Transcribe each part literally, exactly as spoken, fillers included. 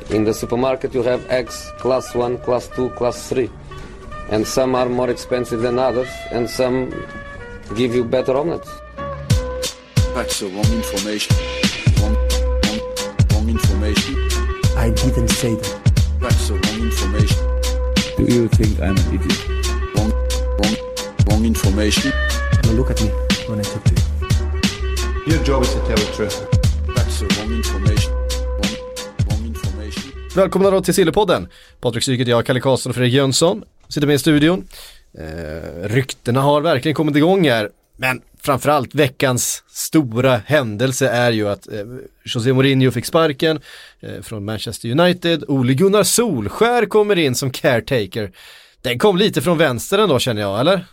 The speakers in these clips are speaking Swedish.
In the supermarket you have eggs class one, class two, class three. And some are more expensive than others, and some give you better omelets. That's the wrong information. Wrong, wrong, wrong information. I didn't say that. That's the wrong information. Do you think I'm an idiot? Wrong, wrong, wrong information. Now look at me when I talk to you. Your job is to tell the truth. That's the wrong information. Wrong, wrong information. Välkomna då till Sillepodden. Patrik Syket, jag, Kalle Karlsson och Fredrik Jönsson sitter med i studion. Eh, ryktena har verkligen kommit igång här. Men framförallt veckans stora händelse är ju att eh, José Mourinho fick sparken eh, från Manchester United. Ole Gunnar Solskjær kommer in som caretaker. Den kom lite från vänstern då, känner jag, eller?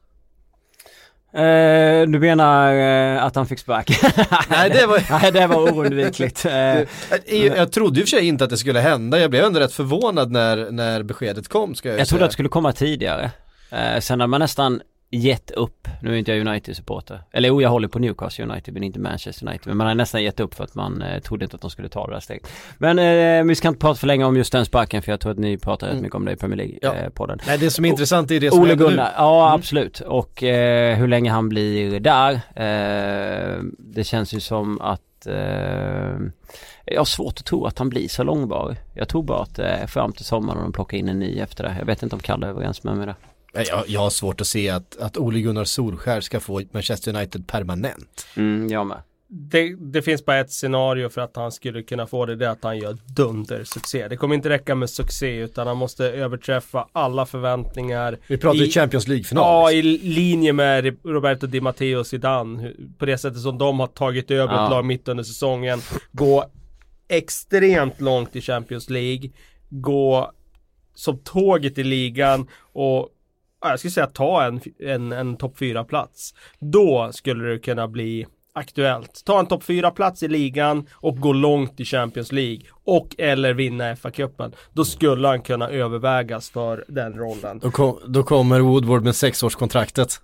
Uh, du menar uh, att han fick spark? Nej, det var, Nej, det var oundvikligt. Uh, jag, jag trodde ju för sig inte att det skulle hända. Jag blev ändå rätt förvånad när, när beskedet kom. Ska jag jag säga. trodde att det skulle komma tidigare. Uh, sen har man nästan gett upp. Nu är inte jag United-supporter. Eller jo, jag håller på Newcastle United men inte Manchester United. Men man har nästan gett upp för att man eh, trodde inte att de skulle ta det där steget. Men eh, vi ska inte prata för länge om just den sparken, för jag tror att ni pratar rätt mycket om det i Premier League-podden. Ja. Eh, Nej, det som är o- intressant är det som Ole Gunnar, nu. ja mm. absolut. Och eh, hur länge han blir där. Eh, det känns ju som att eh, jag har svårt att tro att han blir så långvarig. Jag tror bara att eh, fram till sommaren de plockar in en ny efter det. Jag vet inte om Kalle är överens med mig där. Jag, jag har svårt att se att, att Ole Gunnar Solskjær ska få Manchester United permanent. Mm, jag med. Det, det finns bara ett scenario för att han skulle kunna få det, det är att han gör dundersuccé. Det kommer inte räcka med succé, utan han måste överträffa alla förväntningar. Vi pratar ju i, Champions League-final. Ja, liksom. i linje med Roberto Di Matteo och Zidane. På det sättet som de har tagit över ja. ett lag mitt under säsongen. Gå extremt långt i Champions League. Gå som tåget i ligan och jag skulle säga ta en, en, en topp fyra plats. Då skulle det kunna bli aktuellt. Ta en topp fyra plats i ligan och gå långt i Champions League och eller vinna F A-cupen. Då skulle han kunna övervägas för den rollen. Då, kom, då kommer Woodward med sexårskontraktet.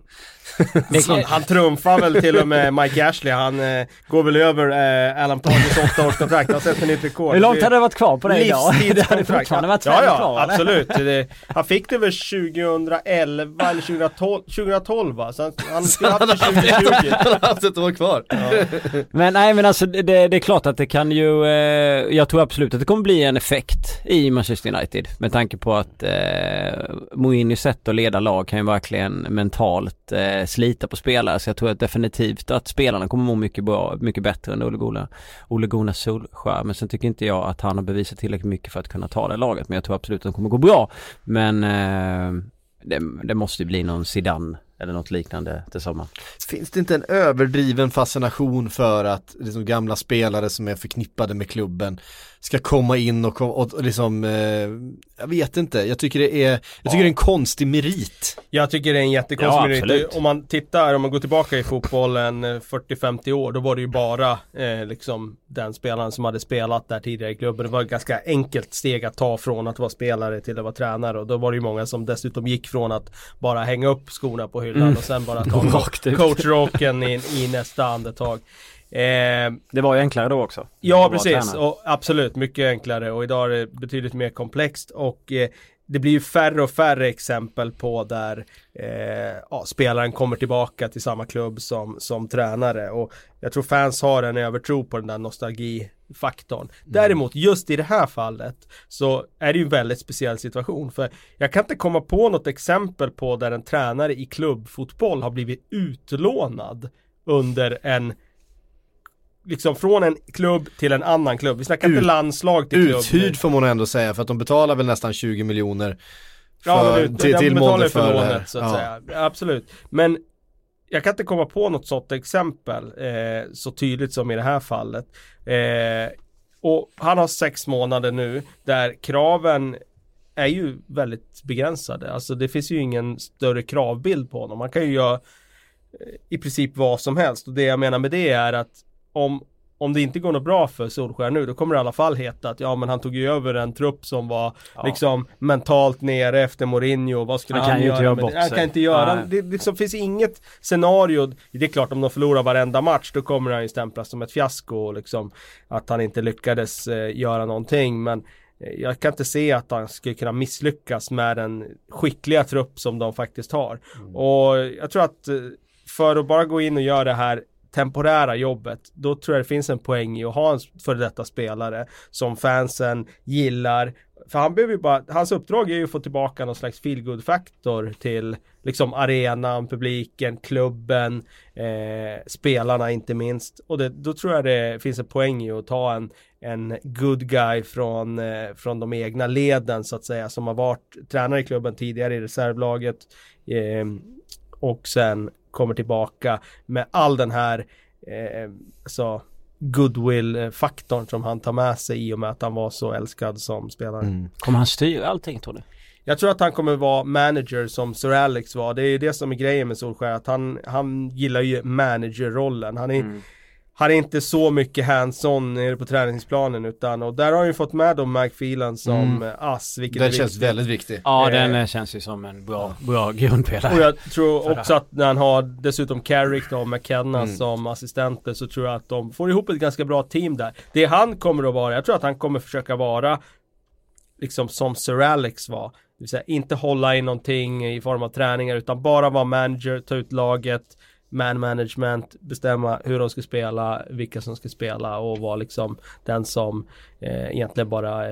han, han trumfar väl till och med Mike Ashley. Han eh, går väl över eh, Alan Partys åtta års kontrakt. Han sätter nytt rekord. Hur långt hade det varit kvar på det idag? Det hade fortfarande varit ja, ja, kvar, absolut. Det, han fick det väl tjugoelva eller tjugotolv, tjugotolv va? Så han, han skulle haft det tjugohundratjugo. Han har haft ett år kvar. Ja. Men nej, men alltså det, det är klart att det kan ju eh, jag tror absolut att det kommer bli en effekt i Manchester United med tanke på att eh, Mourinhos sätt att leda lag kan ju verkligen mentalt eh, slita på spelare, så jag tror att definitivt att spelarna kommer må mycket bra, mycket bättre än Ole Gunnar, Ole Gunnar Solskjær, men sen tycker inte jag att han har bevisat tillräckligt mycket för att kunna ta det laget, men jag tror absolut att de kommer gå bra, men eh, det, det måste ju bli någon Zidane eller något liknande till sommar. Finns det inte en överdriven fascination för att liksom, gamla spelare som är förknippade med klubben ska komma in och, och, och liksom, eh, jag vet inte, jag tycker det är jag tycker ja. det är en konstig merit. Jag tycker det är en jättekonstig ja, merit. absolut. Om man tittar, om man går tillbaka i fotbollen fyrtio femtio år, då var det ju bara eh, liksom den spelaren som hade spelat där tidigare i klubben. Det var ett ganska enkelt steg att ta från att vara spelare till att vara tränare, och då var det ju många som dessutom gick från att bara hänga upp skorna på hyllan mm. och sen bara ta coachrocken i, i nästa andetag. Eh, det var ju enklare då också. Ja, precis. Och absolut, mycket enklare. Och idag är det betydligt mer komplext. Och eh, det blir ju färre och färre exempel på där eh, ja, spelaren kommer tillbaka till samma klubb som, som tränare. Och jag tror fans har en övertro på den där nostalgifaktorn. Mm. Däremot, just i det här fallet så är det ju en väldigt speciell situation. För jag kan inte komma på något exempel på där en tränare i klubbfotboll har blivit utlånad under en liksom från en klubb till en annan klubb. Vi snackar Ut, inte landslag till klubb. Uthyrd får man ändå säga, för att de betalar väl nästan tjugo miljoner för, ja, men, till, till månader för, för lånet, så att ja. säga. Absolut. Men jag kan inte komma på något sådant exempel eh, så tydligt som i det här fallet. Eh, och han har sex månader nu där kraven är ju väldigt begränsade. Alltså det finns ju ingen större kravbild på honom. Man kan ju göra eh, i princip vad som helst. Och det jag menar med det är att om om det inte går något bra för Solskjær nu, då kommer det i alla fall heta att ja, men han tog ju över en trupp som var ja. liksom mentalt nere efter Mourinho. Vad skulle han, han göra? Göra med det? Han kan inte göra. Nej. Det liksom finns inget scenario. Det är klart, om de förlorar varenda match, då kommer han ju stämplas som ett fiasko, liksom, att han inte lyckades eh, göra någonting. Men eh, jag kan inte se att han skulle kunna misslyckas med den skickliga trupp som de faktiskt har. Mm. Och jag tror att eh, för att bara gå in och göra det här temporära jobbet, då tror jag det finns en poäng i att ha en för detta spelare som fansen gillar. För han behöver ju bara, hans uppdrag är ju att få tillbaka någon slags feel-good-faktor till liksom arenan, publiken, klubben, eh, spelarna inte minst. Och det, då tror jag det finns en poäng i att ta en, en good guy från, eh, från de egna leden så att säga, som har varit tränare i klubben tidigare i reservlaget eh, och sen kommer tillbaka med all den här eh, så goodwill-faktorn som han tar med sig i och med att han var så älskad som spelare. Mm. Kommer han styra allting, tror du? Jag tror att han kommer vara manager som Sir Alex var. Det är ju det som är grejen med Solskjær, att han, han gillar ju managerrollen. Han är mm. Han är inte så mycket hands-on nere på träningsplanen, utan, och där har han ju fått med dem Mike Phelan som mm. ass, vilket den känns väldigt viktig. Ja, den eh, känns ju som en bra, bra grundpelare. Och jag tror också att när han har dessutom Carrick och McKenna mm. som assistenter, så tror jag att de får ihop ett ganska bra team där. Det han kommer att vara, jag tror att han kommer försöka vara liksom som Sir Alex var. Det vill säga inte hålla i någonting i form av träningar, utan bara vara manager, ta ut laget, man management, bestämma hur de ska spela, vilka som ska spela, och vara liksom den som eh, egentligen bara eh,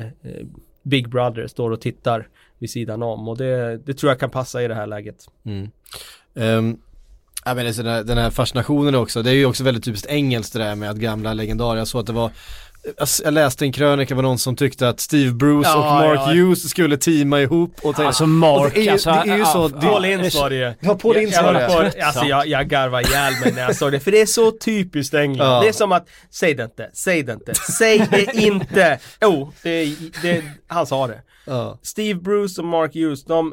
Big Brother står och tittar vid sidan om, och det, det tror jag kan passa i det här läget. Mm. Um, jag menar, den, här, den här fascinationen också, det är ju också väldigt typiskt engelskt det där med att gamla legendarer, jag såg att det var, jag läste en krönika var någon som tyckte att Steve Bruce ja, och Mark ja. Hughes skulle teama ihop och tänka, alltså Mark, och det, är, alltså, det är ju så ja, Paul Ince var det. Ja, Paul Ince var det. Alltså jag, jag garvar ihjäl mig när jag såg det, för det är så typiskt England. Ja. Det är som att, säg det inte, säg det inte, säg det inte. Oh, det, det, han sa det. Ja. Steve Bruce och Mark Hughes, de,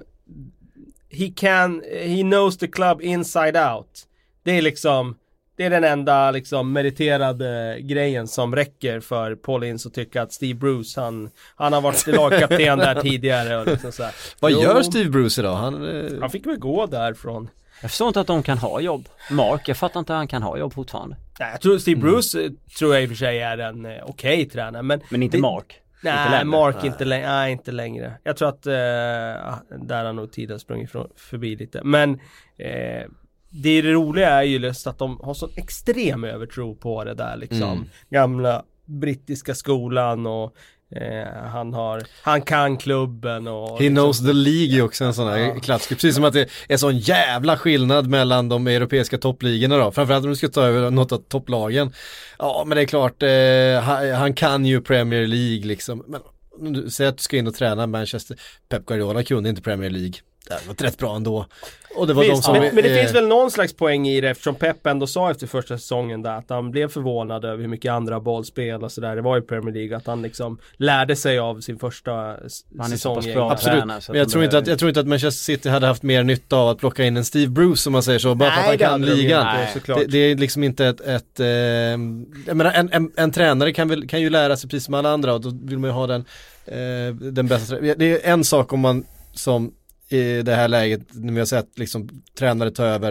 he can, he knows the club inside out. Det är liksom, det är den enda liksom mediterade grejen som räcker för Paul Ince att tycka att Steve Bruce, han, han har varit lagkapten där tidigare. Och liksom så här. Vad jo, gör Steve Bruce idag? Han, eh... han fick väl gå därifrån. Jag förstår inte att de kan ha jobb. Mark, jag fattar inte att han kan ha jobb fortfarande. Nej, jag tror Steve Bruce mm. tror jag i och för sig är en eh, okej okay tränare. Men, men inte det, Mark? Nej, inte Mark nej. Inte, läng- nej, inte längre. Jag tror att eh, där har nog tiden sprungit förbi lite. Men eh, det roliga är ju just att de har sån extrem övertro på det där liksom. Mm. Gamla brittiska skolan, och eh, han har han kan klubben och He liksom, knows the League också en sån här ja. klassiker. Precis som att det är sån jävla skillnad mellan de europeiska toppligorna då. Framförallt om du ska ta över något av topplagen. Ja, men det är klart eh, han, han kan ju Premier League liksom. Men om du säger att du ska in och träna Manchester, Pep Guardiola kunde inte Premier League. Det var rätt bra ändå. Och det var Visst, de som, men, men det eh, finns väl någon slags poäng i det, eftersom Pep ändå sa efter första säsongen där att han blev förvånad över hur mycket andra bollspel och sådär det var i Premier League, att han liksom lärde sig av sin första s- säsong. Absolut, tränare, men jag tror, inte att, jag tror inte att Manchester City hade haft mer nytta av att plocka in en Steve Bruce, som man säger så, bara Nej, för att han kan ligan. Det, det, det är liksom inte ett, ett eh, jag menar, en, en, en tränare kan, väl, kan ju lära sig precis som alla andra, och då vill man ju ha den, eh, den bästa. Det är en sak om man som i det här läget, när vi har sett liksom tränare ta över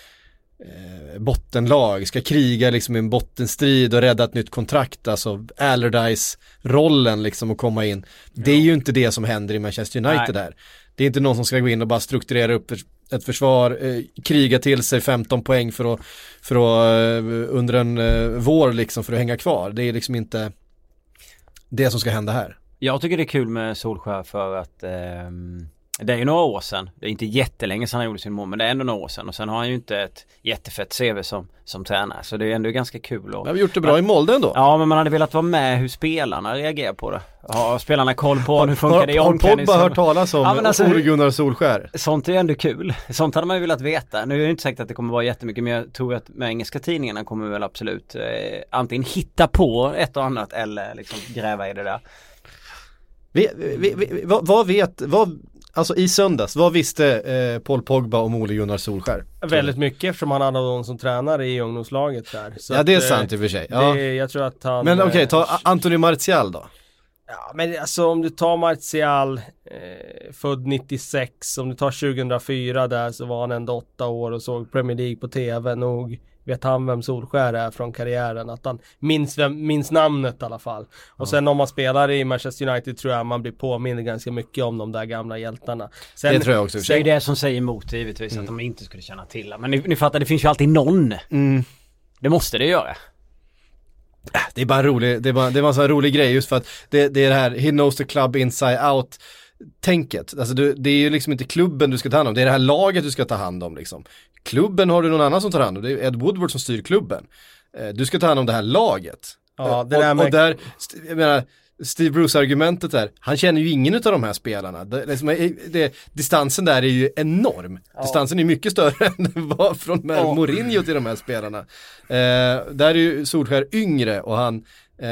eh, bottenlag, ska kriga liksom i en bottenstrid och rädda ett nytt kontrakt, alltså Allardyce-rollen liksom att komma in. Det är ju inte det som händer i Manchester United där. Det är inte någon som ska gå in och bara strukturera upp ett försvar, eh, kriga till sig femton poäng för att, för att eh, under en eh, vår liksom för att hänga kvar. Det är liksom inte det som ska hända här. Jag tycker det är kul med Solskjær för att ehm... det är ju några år sedan. Det är inte jättelänge sedan han gjorde sin mål, men det är ändå några år sedan. Och sen har han ju inte ett jättefett C V som, som tränare. Så det är ändå ganska kul. Och, har vi gjort det bra men, i Molde ändå? Ja, men man hade velat vara med hur spelarna reagerar på det. Har spelarna koll på hur funkar det i omklädningsrummet? Har Pogba hört talas om ja, alltså, Ole Gunnar Solskjær? Sånt är ändå kul. Sånt hade man ju velat veta. Nu är det inte säkert att det kommer vara jättemycket, men jag tror att med engelska tidningarna kommer väl absolut eh, antingen hitta på ett och annat eller liksom gräva i det där. Vi, vi, vi, vad, vad vet... Vad, alltså i söndags, vad visste eh, Paul Pogba om Ole Gunnar Solskjær? Väldigt mycket eftersom han hade någon som tränare i ungdomslaget där. Så ja, det är att, sant i och för sig. Ja. Det, jag tror att han... Men okej, okay, ta Anthony Martial då. Ja, men alltså om du tar Martial, eh, född nittiosex, om du tar tjugohundrafyra där så var han ändå åtta år och såg Premier League på tv. Nog vet han vem Solskjær är från karriären, att han minns, vem, minns namnet i alla fall. Och ja. Sen om man spelar i Manchester United tror jag man blir påmind ganska mycket om de där gamla hjältarna. Sen, det tror jag också. Det är det som säger emot givetvis, mm. att de inte skulle känna till. Men ni, ni fattar, det finns ju alltid någon. Mm. Det måste det göra. Det är bara en rolig, det är bara, det är bara en sån här rolig grej just för att det, det är det här he knows the club inside out tänket. Alltså du, det är ju liksom inte klubben du ska ta hand om, det är det här laget du ska ta hand om liksom. Klubben har du någon annan som tar hand om, det är Ed Woodward som styr klubben. Du ska ta hand om det här laget. Ja, det och, där med... och där, jag menar, Steve Bruce-argumentet där, han känner ju ingen av de här spelarna. Det, det, det, distansen där är ju enorm. Ja. Distansen är mycket större än det var från ja. Mourinho till de här spelarna. Eh, där är ju Solskjær yngre och han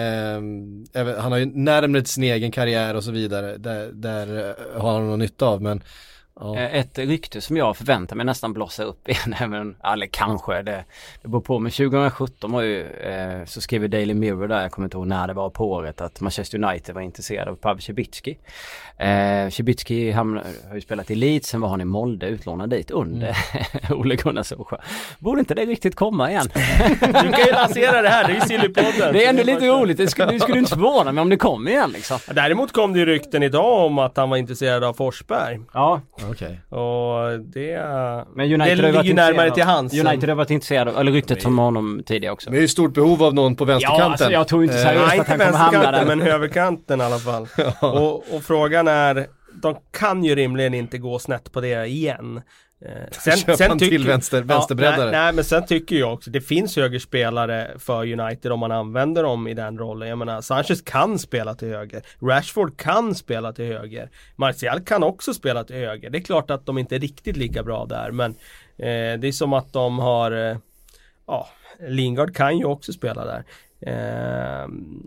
eh, han har ju närmare sin egen karriär och så vidare. Där, där har han någon nytta av, men ja. Ett rykte som jag förväntar mig nästan blossa upp igen, även, eller kanske, det, det beror på, men tjugosjutton var ju, eh, så skrev Daily Mirror där, jag kommer inte ihåg när det var på året, att Manchester United var intresserad av Pavel Cibicki. Eh, Cibicki har ju spelat i Leeds, sen var han i Molde utlånad dit under mm. Ole Gunnar Solskjær. Borde inte det riktigt komma igen? Du kan ju lansera det här, det är ju Sillypodden. Det är ändå lite roligt, det skulle, det skulle inte förvåna mig om det kom igen liksom. Däremot kom det ju rykten idag om att han var intresserad av Forsberg. Ja. Okay. Och det, men United det ligger ju närmare till hans. United har varit intresserade, eller ryktet som honom tidigare också. Men det är ju stort behov av någon på vänsterkanten. Ja, alltså, jag tror inte seriöst eh, att han kommer hamna där. Men högerkanten i alla fall. Ja. och, och frågan är, de kan ju rimligen inte gå snett på det igen. Sen, Köpa sen tycker, till vänster, vänsterbreddare. Ja, nej, nej, men sen tycker jag också det finns högerspelare för United om man använder dem i den rollen. Jag menar, Sanchez kan spela till höger. Rashford kan spela till höger. Martial kan också spela till höger. Det är klart att de inte är riktigt lika bra där, men eh, det är som att de har eh, ja, Lingard kan ju också spela där. Eh,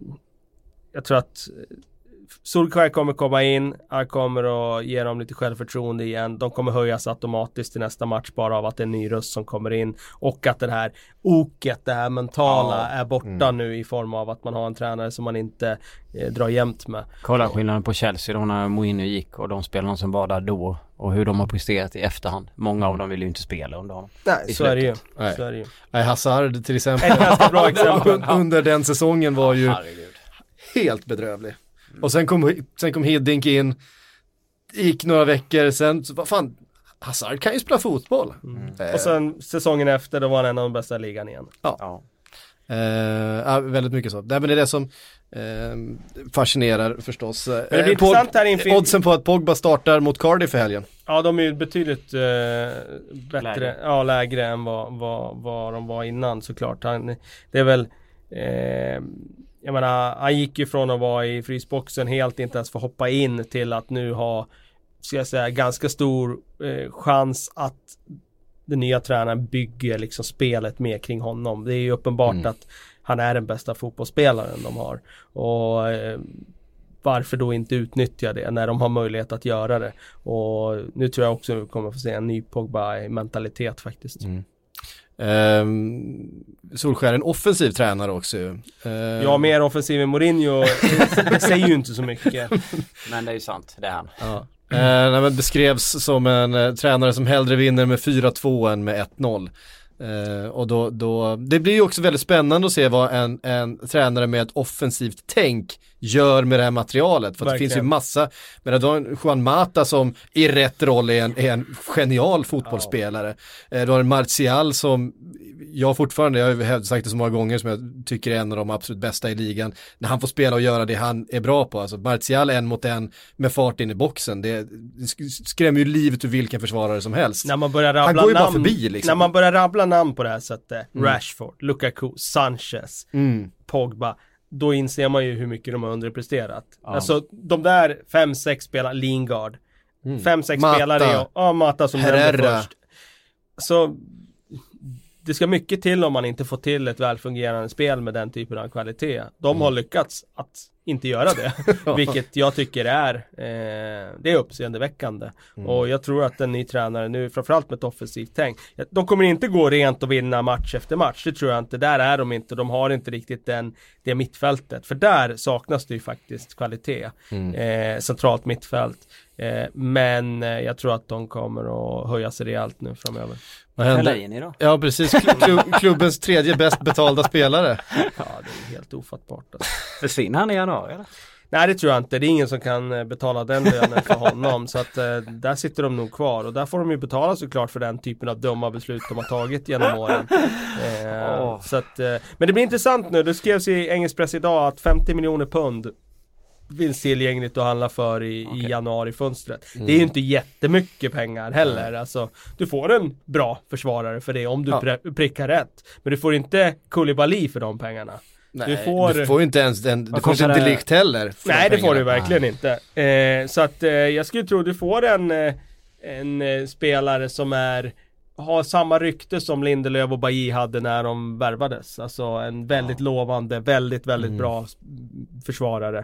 jag tror att Solskjær kommer komma in, han kommer att ge dem lite självförtroende igen. De kommer höjas automatiskt till nästa match bara av att det är en ny röst som kommer in. Och att det här oket, det här mentala ja. är borta mm. nu i form av att man har en tränare som man inte eh, drar jämnt med. Kolla skillnaden på Chelsea då när Mourinho gick och de spelarna som var där då och hur de har presterat i efterhand. Många av dem vill ju inte spela under honom. Nej, så är, det ju. Nej. så är det ju. Nej, Hazard till exempel. Ett ganska bra exempel. Under den säsongen var ju Herregud. helt bedrövlig. Och sen kom, sen kom Hiddink in, gick några veckor, sen, så vad fan, Hazard kan ju spela fotboll. Mm. Eh. Och sen säsongen efter, då var han en av de bästa i ligan igen. Ja, ja. Eh, ja väldigt mycket så. Nej, men det är det som eh, fascinerar förstås. Men det blir intressant här inför... Oddsen på att Pogba startar mot Cardiff i helgen. Ja, de är ju betydligt eh, bättre, lägre. Ja, lägre än vad, vad, vad de var innan såklart. Han, det är väl... Eh, Jag menar, han gick ju från att vara i frysboxen helt inte ens få hoppa in till att nu ha, ska jag säga, ganska stor eh, chans att den nya tränaren bygger liksom spelet mer kring honom. Det är ju uppenbart mm. att han är den bästa fotbollsspelaren de har. Och eh, varför då inte utnyttja det när de har möjlighet att göra det. Och nu tror jag också att vi kommer få se en ny Pogba-mentalitet faktiskt. Mm. Um, Solskjær är en offensiv tränare också. Uh, ja, mer offensiv än Mourinho. Det säger ju inte så mycket. Men det är ju sant, det är han. Ja. Uh, nej, men beskrevs som en uh, tränare som hellre vinner med fyra två än med ett noll. Uh, och då, då, det blir ju också väldigt spännande att se vad en, en tränare med ett offensivt tänk gör med det här materialet. För det finns ju massa, men du har en Juan Mata som i rätt roll är en, är en genial fotbollsspelare. Ja. Uh, du har en Martial som jag fortfarande, jag har sagt det så många gånger, som jag tycker är en av de absolut bästa i ligan. När han får spela och göra det han är bra på. Alltså Martial en mot en med fart in i boxen. Det, det skrämmer ju livet ur vilken försvarare som helst. När man börjar rabbla han går ju namn, bara förbi liksom. När man börjar rabbla namn på det här sättet. Mm. Rashford, Lukaku, Sanchez, mm. Pogba. Då inser man ju hur mycket de har underpresterat. Ja. Alltså de där fem, sex spelare, Lingard. Mm. Fem, sex Mata. spelare och ja, Mata som nämnde först. Så det ska mycket till om man inte får till ett välfungerande spel med den typen av kvalitet. De mm. har lyckats att inte göra det. Vilket jag tycker är eh, det är uppseendeväckande. Mm. Och jag tror att en ny tränare nu, framförallt med ett offensivt tänk, de kommer inte gå rent och vinna match efter match. Det tror jag inte. Där är de inte. De har inte riktigt den, det mittfältet. För där saknas det ju faktiskt kvalitet. Mm. Eh, centralt mittfält. Eh, men eh, jag tror att de kommer att höja sig rejält nu framöver. Vad händer? Då? Ja, precis. Klubb, klubbens tredje bäst betalda spelare. Ja, det är helt ofattbart. Alltså. Försvinner han i januari eller? Nej, det tror jag inte. Det är ingen som kan betala den lönen för honom. Så att eh, där sitter de nog kvar. Och där får de ju betala såklart för den typen av dumma beslut de har tagit genom åren. Eh, oh. så att, eh, men det blir intressant nu. Det skrevs i engelsk press idag att femtio miljoner pund finns tillgängligt att handla för i, okay. i januari-fönstret. Mm. Det är ju inte jättemycket pengar heller. Mm. Alltså, du får en bra försvarare för det om du ja. pre- prickar rätt. Men du får inte Koulibaly för de pengarna. Nej, du får, du får inte ens en, du får inte det... Delikt heller. Nej, det får du verkligen Nej. inte. Eh, så att eh, jag skulle tro du får en, en eh, spelare som är har samma rykte som Lindelöf och Bailly hade när de värvades. Alltså en väldigt ja. lovande, väldigt, väldigt mm. bra försvarare.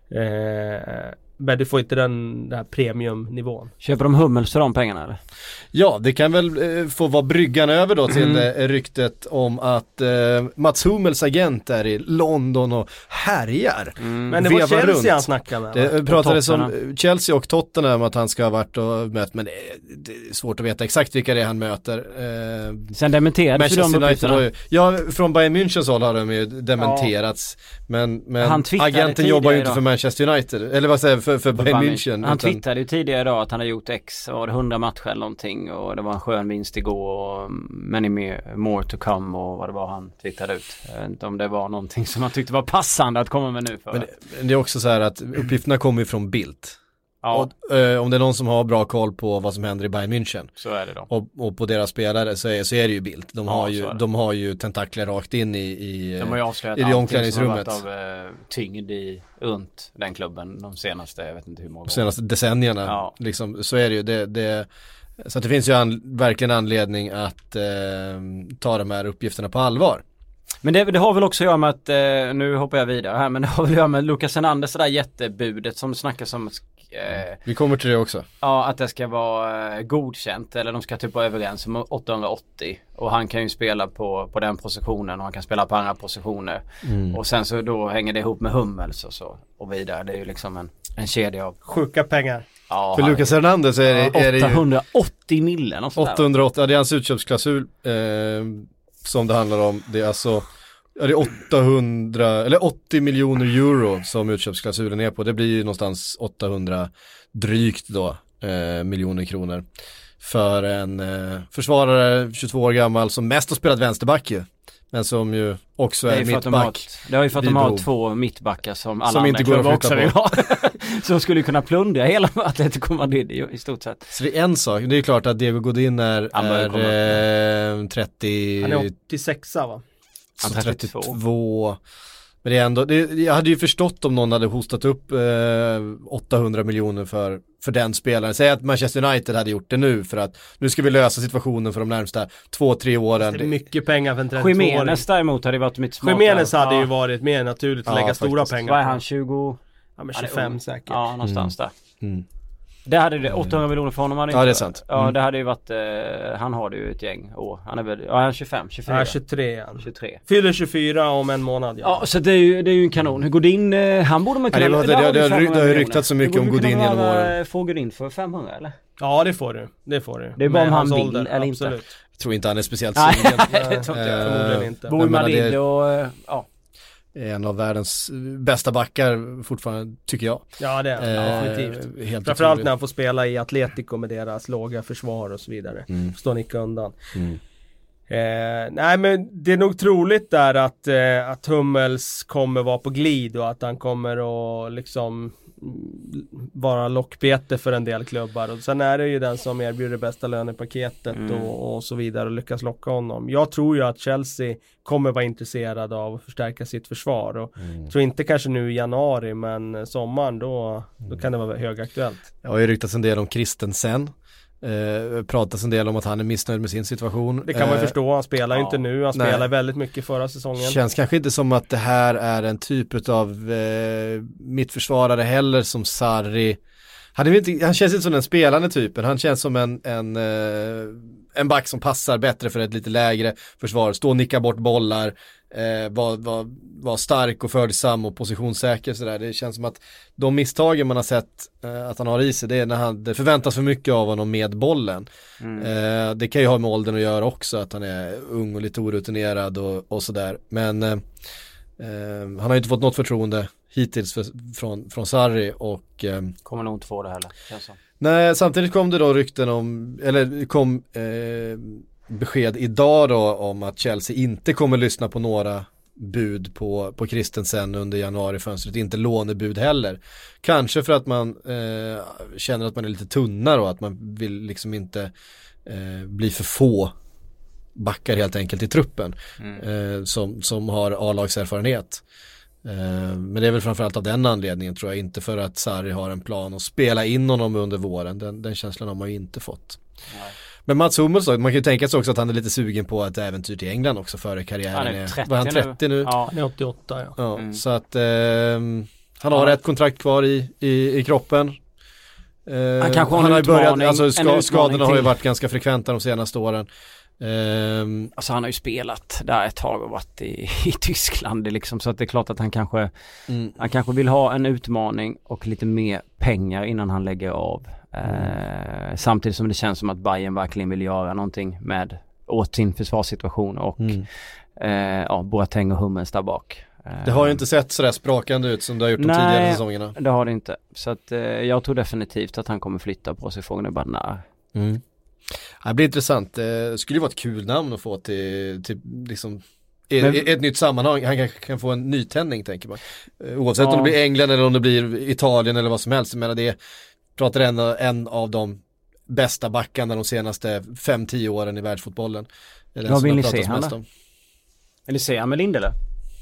Eh, men du får inte den, den här premiumnivån. Köper de Hummels för de pengarna eller? Ja, det kan väl eh, få vara bryggan över då till mm. eh, ryktet om att eh, Mats Hummels agent är i London och härjar. Mm. Men det var Chelsea runt. Han snackade med. Det pratades om Chelsea och Tottenham att han ska ha varit och mött, men det är, det är svårt att veta exakt vilka det är han möter. Eh, Sen dementerades de uppgifterna. Ju, ja, från Bayern Münchens håll har de ju dementerats. Ja. Men, men agenten jobbar ju inte idag. För Manchester United. Eller vad säger för, för Bayern München. Han utan... twittrade ju tidigare idag att han har gjort X och det hundra matcher eller någonting och det var en skön vinst igår och many more to come och vad det var han twittrade ut. Jag vet inte om det var någonting som han tyckte var passande att komma med nu för. Men det, det är också så här att uppgifterna kommer ju från Bildt. Ja. Och, eh, om det är någon som har bra koll på vad som händer i Bayern München så är det då. Och, och på deras spelare så är, så är det ju Bildt. De, ja, har ju, de har ju tentakler rakt in i, i, de har ju avslöjat i det omklädningsrummet. Av eh, tyngd i, runt den klubben de senaste, jag vet inte hur många de senaste decennierna. Ja. Liksom, så är det ju. Det, det, så att det finns ju an, verkligen anledning att eh, ta de här uppgifterna på allvar. Men det, det har väl också att göra med att, eh, nu hoppar jag vidare här, men det har väl att göra med Lucas Hernandez, det där jättebudet som snackas om eh, vi kommer till det också. Ja, att det ska vara eh, godkänt eller de ska typ vara överens om åttahundraåttio och han kan ju spela på, på den positionen och han kan spela på andra positioner mm. och sen så då hänger det ihop med Hummels och så och vidare. Det är ju liksom en, en kedja av sjuka pengar. Ja, för Lucas Hernandez är, ja, är det ju åttahundraåttio miljoner åttahundraåttio, ja, det är hans utköpsklausul eh, som det handlar om. Det är alltså ja, det är åttahundra eller åttio miljoner euro som utköpsklausulen är på. Det blir ju någonstans åttahundra drygt då eh, miljoner kronor för en eh, försvarare tjugotvå år gammal som mest har spelat vänsterback ju. Men som ju också är, är mittback. Det har ju för att de har två mittbackar som alla som andra inte går att också vill ha. Som skulle kunna plundra hela Atletico Madrid i, i stort sett. Så det är en sak. Det är klart att Diego Godin är, är eh, trettio... Han är åttiosex va? Han är trettiotvå. Men det är ändå, det, jag hade ju förstått om någon hade hostat upp eh, åttahundra miljoner för, för den spelaren. Säg att Manchester United hade gjort det nu för att nu ska vi lösa situationen för de närmsta två, tre åren. Det är mycket pengar för en trettiotvååring. Jimenez däremot hade varit mitt smarta. Jimenez hade ja. ju varit mer naturligt att ja, lägga faktiskt. stora pengar. Vad är han, tjugo? Ja, men tjugofem säkert. Ja, någonstans mm. där. Mm. Det hade det, åttahundra miljoner för honom hade ja, inte. Det är sant. Ja, mm. det hade ju varit, eh, han har det ju ett gäng år. Han är väl, ja han är tjugofem, tjugofyra. Ja, tjugotre ja. tjugotre. Fyller tjugofyra om en månad. Ja, ja så det är ju, det är ju en kanon. Hur Godin, eh, han borde man kunna... Ja, det, det, det, det, det, det har ju ryktat så mycket om Godin genom åren. Får Godin för femhundra eller? Ja, det får du. Det får du. Det är bara om han vill ålder, eller inte. Absolut. Jag tror inte han är speciellt sugen. Nej, det tror inte jag. Förmodligen inte. Bor i Madrid och, ja. En av världens bästa backar fortfarande, tycker jag. Ja, det är eh, definitivt. Helt framförallt när han får spela i Atletico med deras låga försvar och så vidare. Mm. Står nicka undan. Mm. Eh, nej, men det är nog troligt där att, eh, att Hummels kommer vara på glid och att han kommer att liksom vara lockbete för en del klubbar. Och sen är det ju den som erbjuder bästa lönepaketet mm. och, och så vidare och lyckas locka honom. Jag tror ju att Chelsea kommer vara intresserad av att förstärka sitt försvar. Och mm. tror inte kanske nu i januari, men sommaren då, då kan det vara högaktuellt. Jag har ju ryktats en del om Christensen. Eh, pratas en del om att han är missnöjd med sin situation. Det kan man ju eh, förstå, han spelar ju ja, inte nu, han nej. spelar väldigt mycket förra säsongen. Känns kanske inte som att det här är en typ av eh, mittförsvarare heller som Sarri. Han, är inte, han känns inte som den spelande typen, han känns som en, en, eh, en back som passar bättre för ett lite lägre försvar, stå och nicka bort bollar, eh, vara var, var stark och följsam och positionssäker sådär. Det känns som att de misstagen man har sett eh, att han har i sig, det är när han, det förväntas för mycket av honom med bollen. Mm. Eh, det kan ju ha med åldern att göra också, att han är ung och lite orutinerad och, och sådär. Men eh, eh, han har ju inte fått något förtroende hittills för, från, från Sarri och eh, Kommer nog inte få det heller, känns som. nej, samtidigt kom det då rykten om, eller kom eh, besked idag då om att Chelsea inte kommer lyssna på några bud på, på Christensen under januarifönstret, inte lånebud heller. Kanske för att man eh, känner att man är lite tunna då, att man vill liksom inte eh, bli för få backar helt enkelt i truppen Mm. eh, som, som har A-lagserfarenhet. Eh, men det är väl framförallt av den anledningen, tror jag, inte för att Sarri har en plan att spela in honom under våren. Den, den känslan har man ju inte fått. Nej. Men Mats Hummels då, man kan ju tänka sig också att han är lite sugen på ett äventyr till England också före karriären. Han är trettio var han trettio nu? Ja. Han är åttioåtta, ja. Ja, Mm. så att eh, han har Ja. ett kontrakt kvar i, i, i kroppen. Eh, Han kanske har en har ju börjat, utmaning- alltså en ska, utmaning skadorna har ju till. varit ganska frekventa de senaste åren. Eh, Alltså han har ju spelat där ett tag och varit i, i Tyskland liksom, så att det är klart att han kanske mm. han kanske vill ha en utmaning och lite mer pengar innan han lägger av. Eh, samtidigt som det känns som att Bayern verkligen vill göra någonting med åt sin försvarssituation och Mm. eh, ja, Boateng och Hummels där bak. Eh, Det har ju inte sett sådär sprakande ut som det har gjort de Nej. tidigare säsongerna. Det har det inte. Så att eh, jag tror definitivt att han kommer flytta på sig från Bernard. Mm. Det blir intressant. Det skulle ju vara ett kul namn att få till, till liksom ett, Men- ett nytt sammanhang. Han kanske kan få en nytändning, tänker man. Eh, Oavsett Ja. om det blir England eller om det blir Italien eller vad som helst. Jag menar, det pratar en, en av de bästa backarna de senaste fem till tio åren i världsfotbollen. Det är den Vad som vill har ni pratats se, mest Hanna? om. Eller ser han med Lindelöf?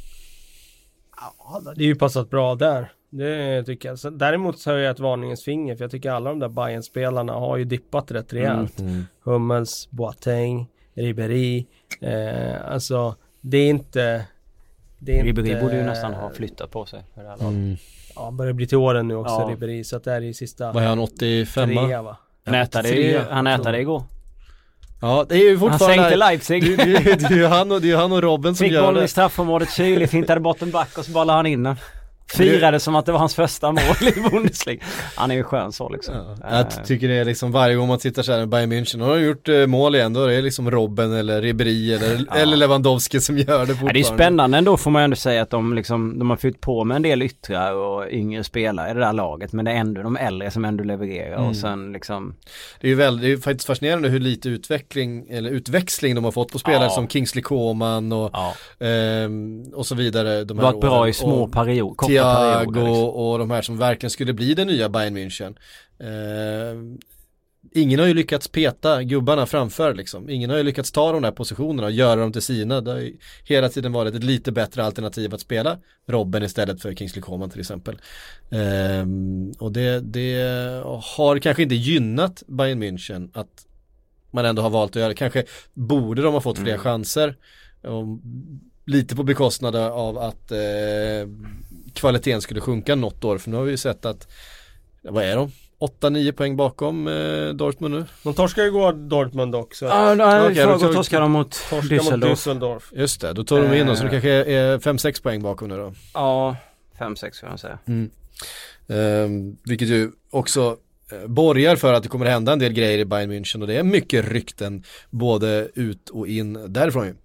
Ja, det är ju passat bra där. Det tycker jag. Så, däremot så har jag ett varningens finger, för jag tycker alla de där Bayern-spelarna har ju dippat rätt rejält. Mm. Hummels, Boateng, Ribéry. Eh, alltså, det är inte... Det är Ribéry inte, borde ju nästan ha flyttat på sig för det här laget. Mm. Ja, börjar bli till åren nu också, Ja. Ribéry. Så att det är i sista Vad är han, åttiofem? trea, va? Han ätade, ju, han ätade igår. Ja, det är ju Han fortfarande... sänkte Leipzig. Det, det, det, det är ju han och, det är ju han och Robben som Fick gör bollen i det. straffområdet, Chile fintade bort en back och så bollade han in den. Firade som att det var hans första mål i Bundesliga. Han är ju skön så liksom. Ja, jag tycker det är liksom varje gång man tittar så här med Bayern München och har gjort eh, mål igen, då är det liksom Robben eller Ribéry eller, Ja. eller Lewandowski som gör det Ja, fortfarande. det är spännande ändå, får man ändå säga, att de, liksom, de har fyllt på med en del yttrar och yngre spelare i det där laget, men det är ändå de äldre som ändå levererar. Mm. Och sen liksom... Det är ju väldigt, det är ju faktiskt fascinerande hur lite utveckling eller utväxling de har fått på spelare Ja. som Kingsley Coman och, Ja, ehm, och så vidare. De det här har varit bra åren. i små Och perioder, korta Thiago perioder. Liksom. och de här som verkligen skulle bli det nya Bayern München. Ehm, ingen har ju lyckats peta gubbarna framför liksom. Ingen har ju lyckats ta de där positionerna och göra dem till sina. Det har ju hela tiden varit ett lite bättre alternativ att spela Robben istället för Kingsley Coman till exempel. Ehm, och det, det har kanske inte gynnat Bayern München att man ändå har valt att göra det. Kanske borde de ha fått fler Mm. chanser. Och lite på bekostnad av att eh, kvaliteten skulle sjunka något år. För nu har vi ju sett att, vad är de? åtta nio poäng bakom eh, Dortmund nu. De torskar ju går Dortmund också. Ja, nej, Okej, då okay, tar- torskar de mot Torskar mot Düsseldorf. Düsseldorf. Just det, då tar de in oss. Så det Eh. kanske är fem sex poäng bakom nu då. Ja, fem sex får jag säga. Mm. Ehm, vilket ju också eh, borgar för att det kommer hända en del grejer i Bayern München. Och det är mycket rykten både ut och in därifrån ju.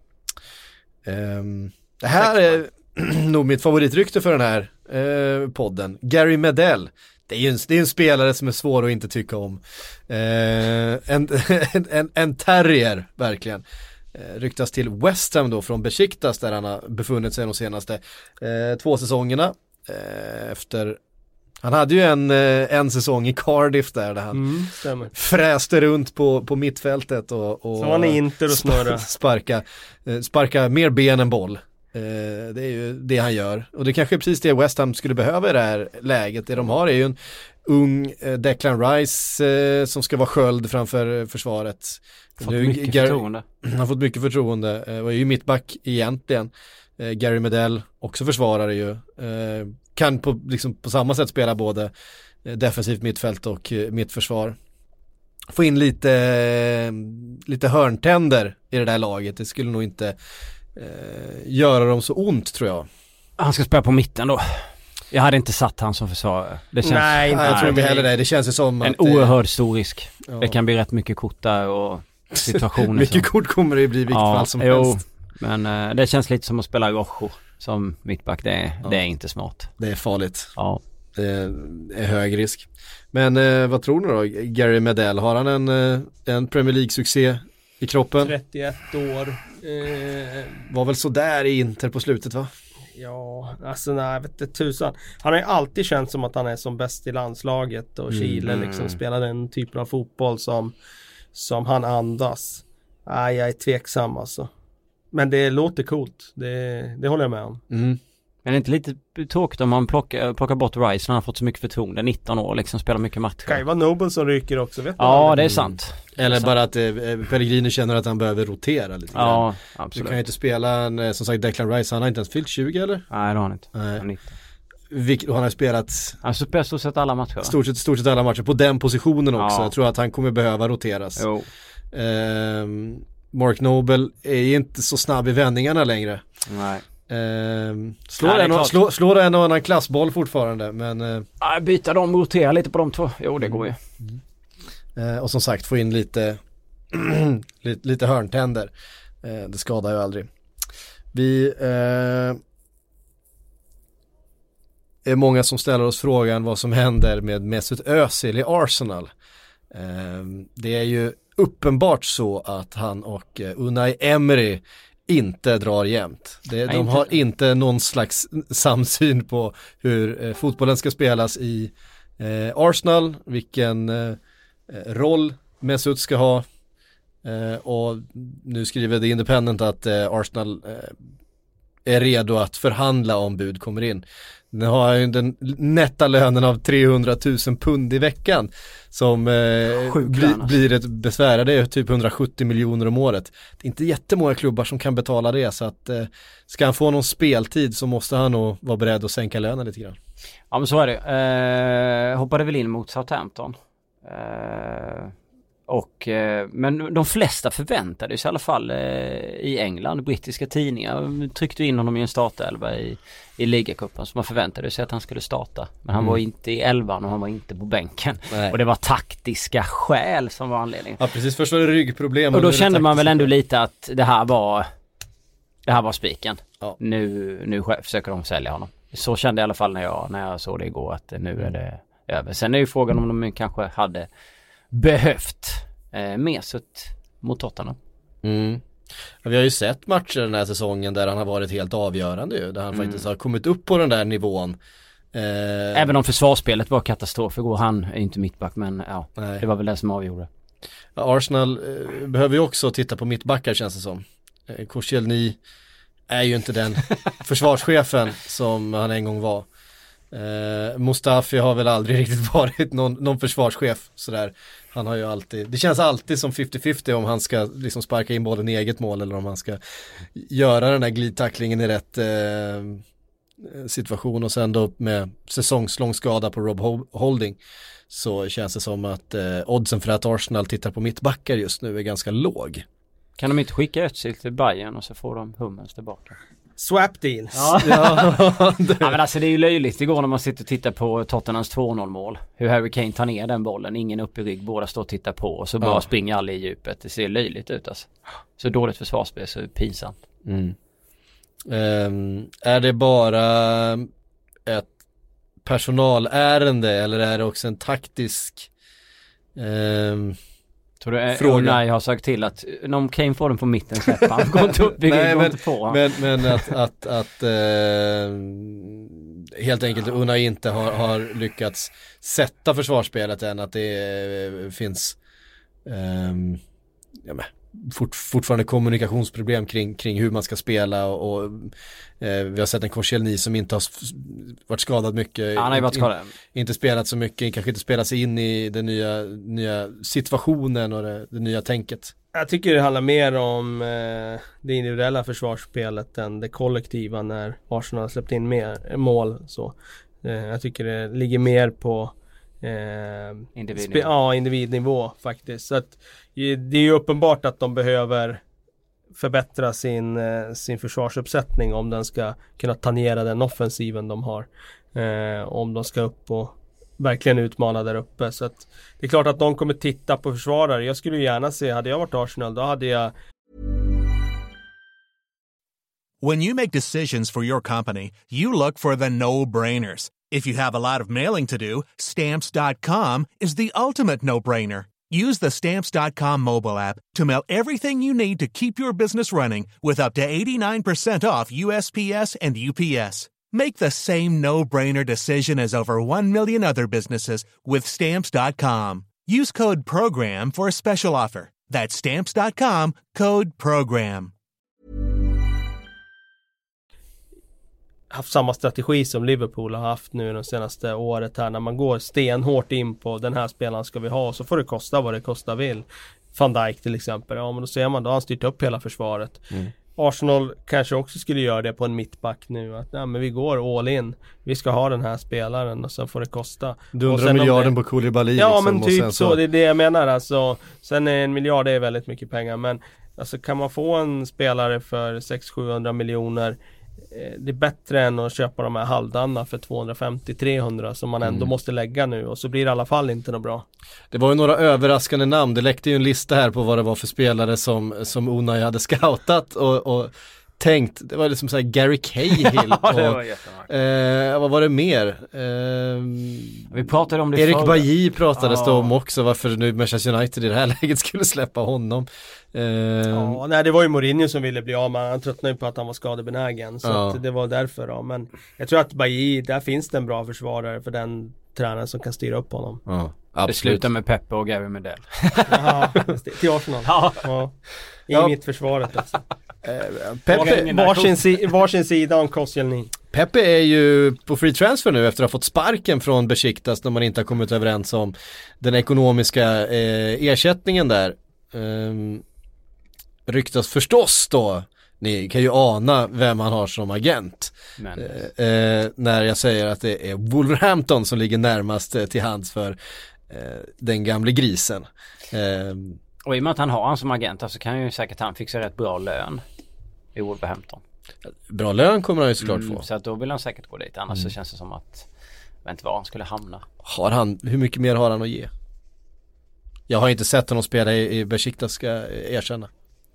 Ehm, det här är nog mitt favoritrykte för den här eh, podden. Gary Medel. Det är ju en, det är en spelare som är svår att inte tycka om. Eh, en, en, en, en terrier, verkligen. Eh, ryktas till West Ham då från Besiktas, där han har befunnit sig de senaste eh, två säsongerna. Eh, efter, han hade ju en, eh, en säsong i Cardiff där, där han Mm, stämmer. fräste runt på, på mittfältet och, och Så var ni Inter och snurra. sparka, eh, sparka mer ben än boll. Eh, det är ju det han gör. Och det kanske är precis det West Ham skulle behöva i det här läget. Det de har är ju en, ung eh, Declan Rice eh, som ska vara sköld framför försvaret. Fått Nu, mycket Gar- förtroende. Han har fått mycket förtroende eh, och är ju mittback egentligen. Eh, Gary Medell, också försvarare ju. Eh, kan på, liksom, på samma sätt spela både eh, defensivt mittfält och eh, mittförsvar. Få in lite, eh, lite hörntänder i det där laget. Det skulle nog inte eh, göra dem så ont, tror jag. Han ska spela på mitten då. Jag hade inte satt han som försvarare. Det känns Nej, inte Nej, jag tror inte det. heller det. Det känns ju som en att... eh, oerhörd stor risk. ja. Det kan bli rätt mycket kort där och situationer. Mycket så. kort kommer det ju bli i vilket Ja, fall som jo. helst. Men uh, det känns lite som att spela Rojo som mittback. Det är, Ja. det är inte smart. Det är farligt. Ja. Det är hög risk. Men eh, vad tror ni då? Gary Medell, har han en, eh, en Premier League-succé i kroppen? trettioett år. Eh, Var väl så där i Inter på slutet, va? ja, alltså nej, vet inte tusan. Han har ju alltid känt som att han är som bäst i landslaget och Chile Mm. liksom spelar den typen av fotboll som, som han andas. Nej, jag är tveksam alltså. Men det låter coolt. Det, det håller jag med om. Mm. Men det är inte lite tråkigt om man plockar, plockar bort Rice när han har fått så mycket förtroende. nitton år liksom, spelar mycket matcher. Kan ju vara Noble som ryker också, vet man Ja, aldrig. det är sant. Eller Så- bara att eh, Pellegrini känner att han behöver rotera lite grann. Ja, Du absolut. kan ju inte spela en, eh, som sagt, Declan Rice, han har inte ens fyllt tjugo eller? Nej, det har han inte. Nej. Han är nitton. Vilk, och han har spelat Han spelar stort sett alla matcher, va? stort sett, stort sett alla matcher på den positionen också. Ja. Jag tror att han kommer behöva roteras. Jo. Ehm, Mark Noble är inte så snabb i vändningarna längre. Nej. Ehm, slår, Ja, det är en, och- klart. slår, slår en och annan klassboll fortfarande, men eh, Ja, byta dem, rotera lite på de två. Jo, det går ju. eh, och som sagt få in lite lite, lite hörntänder. Eh, det skadar ju aldrig. Vi eh, är många som ställer oss frågan vad som händer med Mesut Özil i Arsenal. Eh, det är ju uppenbart så att han och eh, Unai Emery inte drar jämnt. Det, Nej, de inte. har inte någon slags samsyn på hur eh, fotbollen ska spelas i eh, Arsenal, vilken eh, roll Mesut ska ha. Eh, och nu skriver The Independent att eh, Arsenal eh, är redo att förhandla om bud kommer in. Nu har ju den nätta lönen av trehundratusen pund i veckan som eh, Sjuk bli, lön, alltså. blir ett besvär. Det är typ hundrasjuttio miljoner om året. Det är inte jättemånga klubbar som kan betala det, så att eh, ska han få någon speltid så måste han nog vara beredd att sänka lönen lite grann. Ja, men så är det. Eh, hoppade väl in mot Southampton. Eh, och, eh, men de flesta förväntade sig i alla fall eh, i England, brittiska tidningar tryckte in honom i en startelva i, i ligacupen, så man förväntade sig att han skulle starta. Men han Mm. var inte i elvan och han var inte på bänken. Nej. Och det var taktiska skäl som var anledningen. Ja, precis. Först var det ryggproblem. Och då nu är det kände man väl taktiska ändå lite att det här var det här var spiken. Ja. Nu, nu sk- försöker de sälja honom. Så kände jag i alla fall när jag, när jag såg det igår, att nu är det över. Sen är ju frågan om de kanske hade behövt eh, Mesut mot Tottenham. Mm. Ja, vi har ju sett matcher den här säsongen där han har varit helt avgörande ju, där han Mm. faktiskt har kommit upp på den där nivån. Eh, Även om försvarsspelet var katastrof igår. Han är inte mittback, men ja, nej. det var väl det som avgjorde. Arsenal eh, behöver ju också titta på mittbackar, känns det som. Eh, Koscielny är ju inte den försvarschefen som han en gång var. Eh, Mustafi har väl aldrig riktigt varit någon, någon försvarschef sådär. Han har ju alltid, det känns alltid som fifty fifty om han ska liksom sparka in bollen i eget mål eller om han ska göra den där glidtacklingen i rätt eh, situation, och sen då med säsongslång skada på Rob Hol- Holding så känns det som att eh, oddsen för att Arsenal tittar på mittbackar just nu är ganska låg. Kan de inte skicka Özil till Bayern och så får de Hummels tillbaka? Swap deals. Ja. Ja, det, Ja, men alltså det är ju löjligt igår när man sitter och tittar på Tottenhams två noll mål. Hur Harry Kane tar ner den bollen, ingen upp i rygg, båda står och tittar på och så bara Ja. springer alla i djupet. Det ser löjligt ut alltså. Så dåligt försvarsspel, så pinsamt. Mm. Ehm, är det bara ett personalärende eller är det också en taktisk ehm, Tror du eh, Fråga. Unai har sagt till att om Kane får den på mitten släpper han. Går inte upp i Nej, rygg, går men- inte på. men, men att, att, att eh, helt enkelt Unai inte har, har lyckats sätta försvarsspelet än, att det eh, finns ehm, ja, men, fort, fortfarande kommunikationsproblem kring, kring hur man ska spela och, och eh, vi har sett en Koscielny som inte har varit skadad mycket. Han har ju varit skadad. In, inte spelat så mycket, kanske inte spelat sig in i den nya, nya situationen och det, det nya tänket. Jag tycker det handlar mer om eh, det individuella försvarsspelet än det kollektiva när Arsenal har släppt in mer mål. Så. Eh, jag tycker det ligger mer på eh, individnivå. Spe- ja, individnivå faktiskt. Så att, det är ju uppenbart att de behöver förbättra sin, eh, sin försvarsuppsättning om den ska kunna tangera den offensiven de har. Eh, om de ska upp och verkligen utmana där uppe. Så att det är klart att de kommer titta på försvarare. Jag skulle gärna se, hade jag varit Arsenal, då hade jag... When you make decisions for your company, you look for the no-brainers. If you have a lot of mailing to do, stamps dot com is the ultimate no-brainer. Use the stamps dot com mobile app to mail everything you need to keep your business running with up to eighty-nine percent off U S P S and U P S. Make the same no-brainer decision as over one million other businesses with stamps dot com. Use code PROGRAM for a special offer. That's stamps dot com, code PROGRAM. Haft samma strategi som Liverpool har haft nu de senaste året här, när man går stenhårt in på den här spelaren ska vi ha, så får det kosta vad det kosta vill. Van Dijk till exempel, ja men då ser man, då har han styrt upp hela försvaret. Mm. Arsenal kanske också skulle göra det på en mittback nu, att ja, men vi går all in, vi ska ha den här spelaren och sen får det kosta. Du undrar miljarden det... på Koulibaly ja liksom, men typ så, så, det är det jag menar alltså. Sen är en miljard, det är väldigt mycket pengar, men alltså kan man få en spelare för sex till sjuhundra miljoner, det är bättre än att köpa de här halvdanna för tvåhundrafemtio till trehundra som man ändå mm. måste lägga nu, och så blir det i alla fall inte något bra. Det var ju några överraskande namn, det läckte ju en lista här på vad det var för spelare som, som Unai hade scoutat och, och tänkt, det var liksom så här Gary Cahill ja, och, det var jättemånga. eh, vad var det mer? Eh, Vi pratade om det Erik förra. Bailly pratades ja. det om också, varför nu Manchester United i det här läget skulle släppa honom. Eh, ja, nej, det var ju Mourinho som ville bli av, men han tröttnade ju på att han var skadebenägen, så ja. att det var därför då. Men jag tror att Bailly, där finns det en bra försvarare för den tränaren som kan styra upp honom. Ja, det slutar med Peppe och Gary Medel. Ja, till Arsenal. Ja. Ja. I ja. mitt försvaret också. Peppe, varsin, si, varsin sida om Koscielny. Peppe är ju på free transfer nu efter att ha fått sparken från Besiktas när man inte har kommit överens om den ekonomiska eh, ersättningen där. Um, ryktas förstås då, ni kan ju ana vem han har som agent. Eh, eh, när jag säger att det är Wolverhampton som ligger närmast eh, till hands för eh, den gamla grisen. Eh, och i och med att han har han som agent så alltså kan ju säkert han fixa rätt bra lön i Wolverhampton. Bra lön kommer han ju såklart mm, få. Så att då vill han säkert gå dit. Annars mm. så känns det som att jag vet inte var han skulle hamna. Har han, hur mycket mer har han att ge? Jag har inte sett honom spela i, i Besiktas, ska erkänna.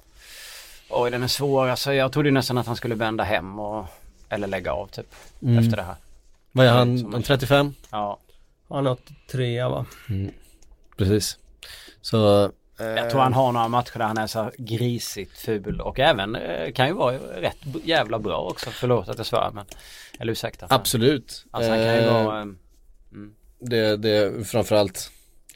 Oj, den är svår. Alltså, jag trodde nästan att han skulle vända hem och, eller lägga av typ mm. efter det här. Vad är han? han trettiofem? Ja. Han har tre va? Mm. Precis. Så eh... jag tror han har några matcher där han är så grisigt ful och även eh, kan ju vara rätt jävla bra också. Förlåt att jag svär, men eller ursäkta. Absolut. Alltså han kan ju vara eh, mm. det, det framförallt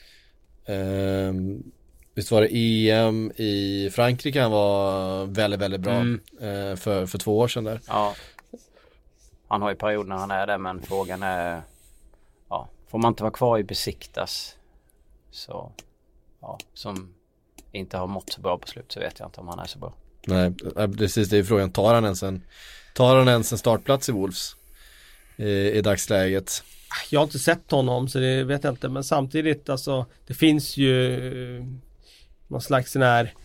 eh, visst var det E M i Frankrike han var väldigt, väldigt bra mm. eh, för, för två år sedan där. Ja. Han har ju perioder när han är där, men frågan är ja, får man inte vara kvar i Besiktas så ja, som inte har mått så bra på slut, så vet jag inte om han är så bra. Nej, precis, det är frågan, tar han ens en tar han ens en startplats i Wolves i, i dagsläget? Jag har inte sett honom så det vet jag inte, men samtidigt alltså, det finns ju någon slags sån här,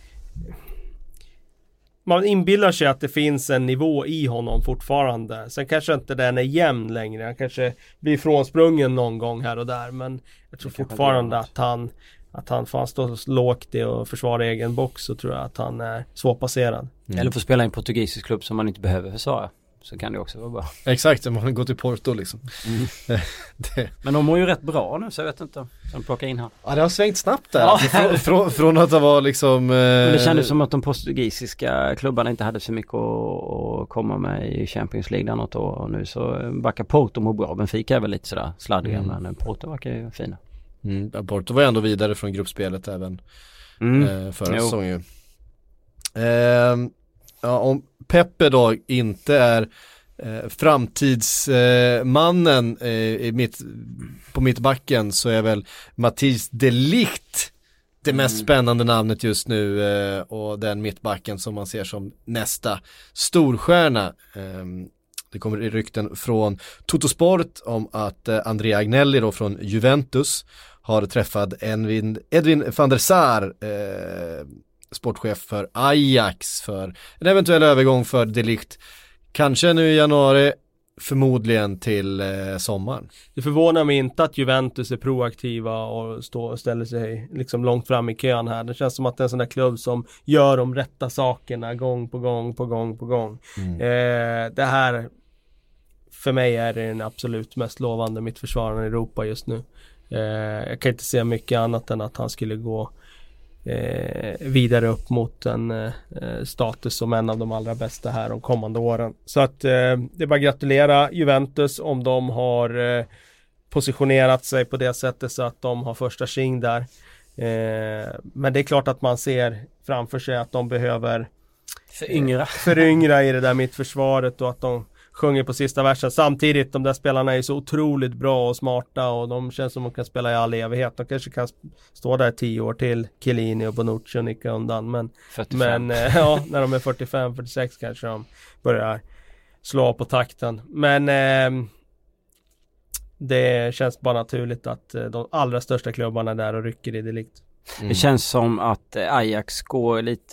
man inbillar sig att det finns en nivå i honom fortfarande. Sen kanske inte den är jämn längre. Han kanske blir frånsprungen någon gång här och där, men jag tror fortfarande att han att han får stå lågt i och försvara egen box, så tror jag att han är svårpasserad. Mm. Eller får spela i en portugisisk klubb som man inte behöver försvara. Så kan det också vara bra. Exakt, om man går till Porto liksom. Mm. det. Men de mår ju rätt bra nu, så jag vet inte. De plockar in här. Ja, det har svängt snabbt där. Ja. Frå, frå, från att det var liksom... Eh... Men det kändes som att de portugisiska klubbarna inte hade så mycket att, att komma med i Champions League där något år. Och nu så verkar Porto må bra. Benfica är väl lite sådär sladdriga, mm. men Porto verkar ju fina. Mm. Porto var ändå vidare från gruppspelet även mm. eh, förra säsongen. Eh, ja, om Pepe då inte är eh, framtidsmannen eh, i mitt, på mittbacken, så är väl Matthijs de Ligt det mest mm. spännande namnet just nu, eh, och den mittbacken som man ser som nästa storstjärna. Eh, det kommer i rykten från Tuttosport om att eh, Andrea Agnelli då från Juventus har träffat Edwin, Edwin van der Sar, eh, sportchef för Ajax, för en eventuell övergång för De Ligt. Kanske nu i januari, förmodligen till eh, sommaren. Det förvånar mig inte att Juventus är proaktiva och står och ställer sig liksom långt fram i kön här. Det känns som att det är en sån där klubb som gör de rätta sakerna gång på gång på gång på gång. Mm. Eh, det här, för mig är det den absolut mest lovande mittförsvararen i Europa just nu. Eh, jag kan inte se mycket annat än att han skulle gå Eh, vidare upp mot en eh, status som en av de allra bästa här de kommande åren. Så att eh, det är bara att gratulera Juventus om de har eh, positionerat sig på det sättet så att de har första tjing där. Eh, men det är klart att man ser framför sig att de behöver föryngra, eh, föryngra i det där mittförsvaret, och att de sjunger på sista versen. Samtidigt, de där spelarna är så otroligt bra och smarta, och de känns som att de kan spela i all evighet. De kanske kan stå där tio år till, Chiellini och Bonucci, och nicka undan. Men, men eh, ja, när de är fyrtiofem fyrtiosex kanske de börjar slå på takten. Men eh, det känns bara naturligt att eh, de allra största klubbarna är där och rycker i det likt. Mm. Det känns som att Ajax går lite...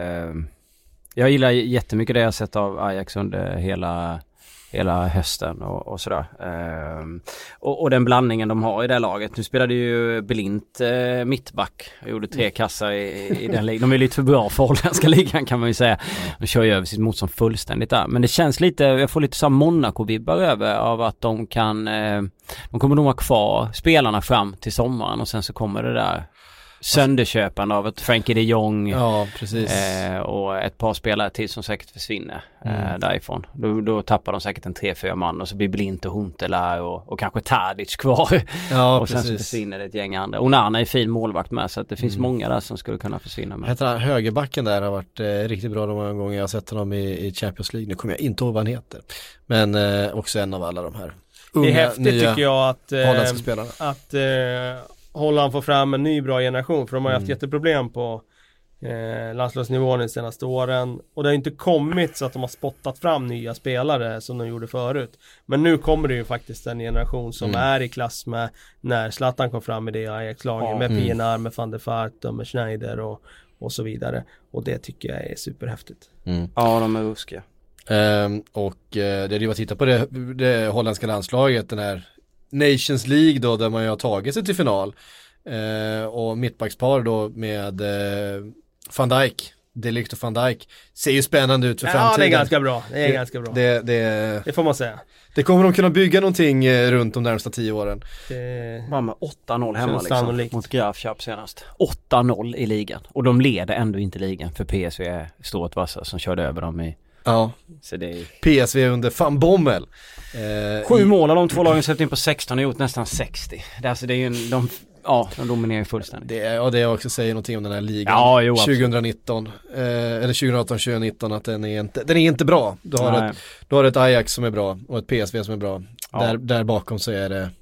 Jag gillar jättemycket det jag sett av Ajax under hela, hela hösten och, och sådär. Ehm, och, och den blandningen de har i det laget. Nu spelade ju Blint eh, mittback. Jag gjorde tre kassar i, i den ligan. De är lite för bra för holländska ligan, kan man ju säga. De kör ju över sitt motstånd fullständigt där. Men det känns lite, jag får lite så Monaco-vibbar över av att de kan, eh, de kommer nog vara kvar spelarna fram till sommaren, och sen så kommer det där sönderköpande av ett Frankie de Jong, ja, precis. Eh, och ett par spelare till som säkert försvinner eh, mm. därifrån. Då, då tappar de säkert en tre fyra man, och så blir Blint och Huntelaar och, och kanske Tadic kvar. Ja, och sen så försvinner det ett gäng andra. Onana är fin målvakt med, så att det finns mm. många där som skulle kunna försvinna med. Heter han, högerbacken där har varit eh, riktigt bra de många gånger jag har sett honom i, i Champions League. Nu kommer jag inte ihåg vad han heter. Men eh, också en av alla de här unga, det är häftigt nya tycker jag att, eh, holländska spelarna. Att eh, Holland får fram en ny bra generation, för de har mm. haft jätteproblem på eh, landslagsnivån de senaste åren, och det har inte kommit så att de har spottat fram nya spelare som de gjorde förut. Men nu kommer det ju faktiskt en generation som mm. är i klass med när Zlatan kom fram i det Ajax-laget, ja. med mm. Pienaar, med Van der Vaart och med Schneider och, och så vidare. Och det tycker jag är superhäftigt. Mm. Ja, de är ruskiga. Um, och uh, det är ju att titta på det, det holländska landslaget, den här Nations League då, där man ju har tagit sig till final, eh, och mittbackspar då med eh, Van Dijk, De Ligt och Van Dijk ser ju spännande ut för ja, framtiden. Ja, det är ganska bra. Det är det, ganska bra. Det, det, det får man säga. Det kommer de kunna bygga någonting eh, runt de närmsta tio åren. Det... Bara med åtta noll hemma liksom, mot Grafköp senast. åtta noll i ligan. Och de leder ändå inte ligan, för P S V är stort vassa som körde över dem i. Ja, så det är... P S V under Van Bommel. Eh, Sju i... mål har de två lagen släppt in på sexton och gjort nästan sextio. Det är, alltså, det är ju en, de, ja, de dominerar ju fullständigt. Det är, ja, det är också säger någonting om den här ligan. Ja, jo, tjugonitton eh, eller tjugoarton tjugonitton, att den är inte, den är inte bra. Du har, ett, du har ett Ajax som är bra och ett P S V som är bra. Ja. Där, där bakom så är det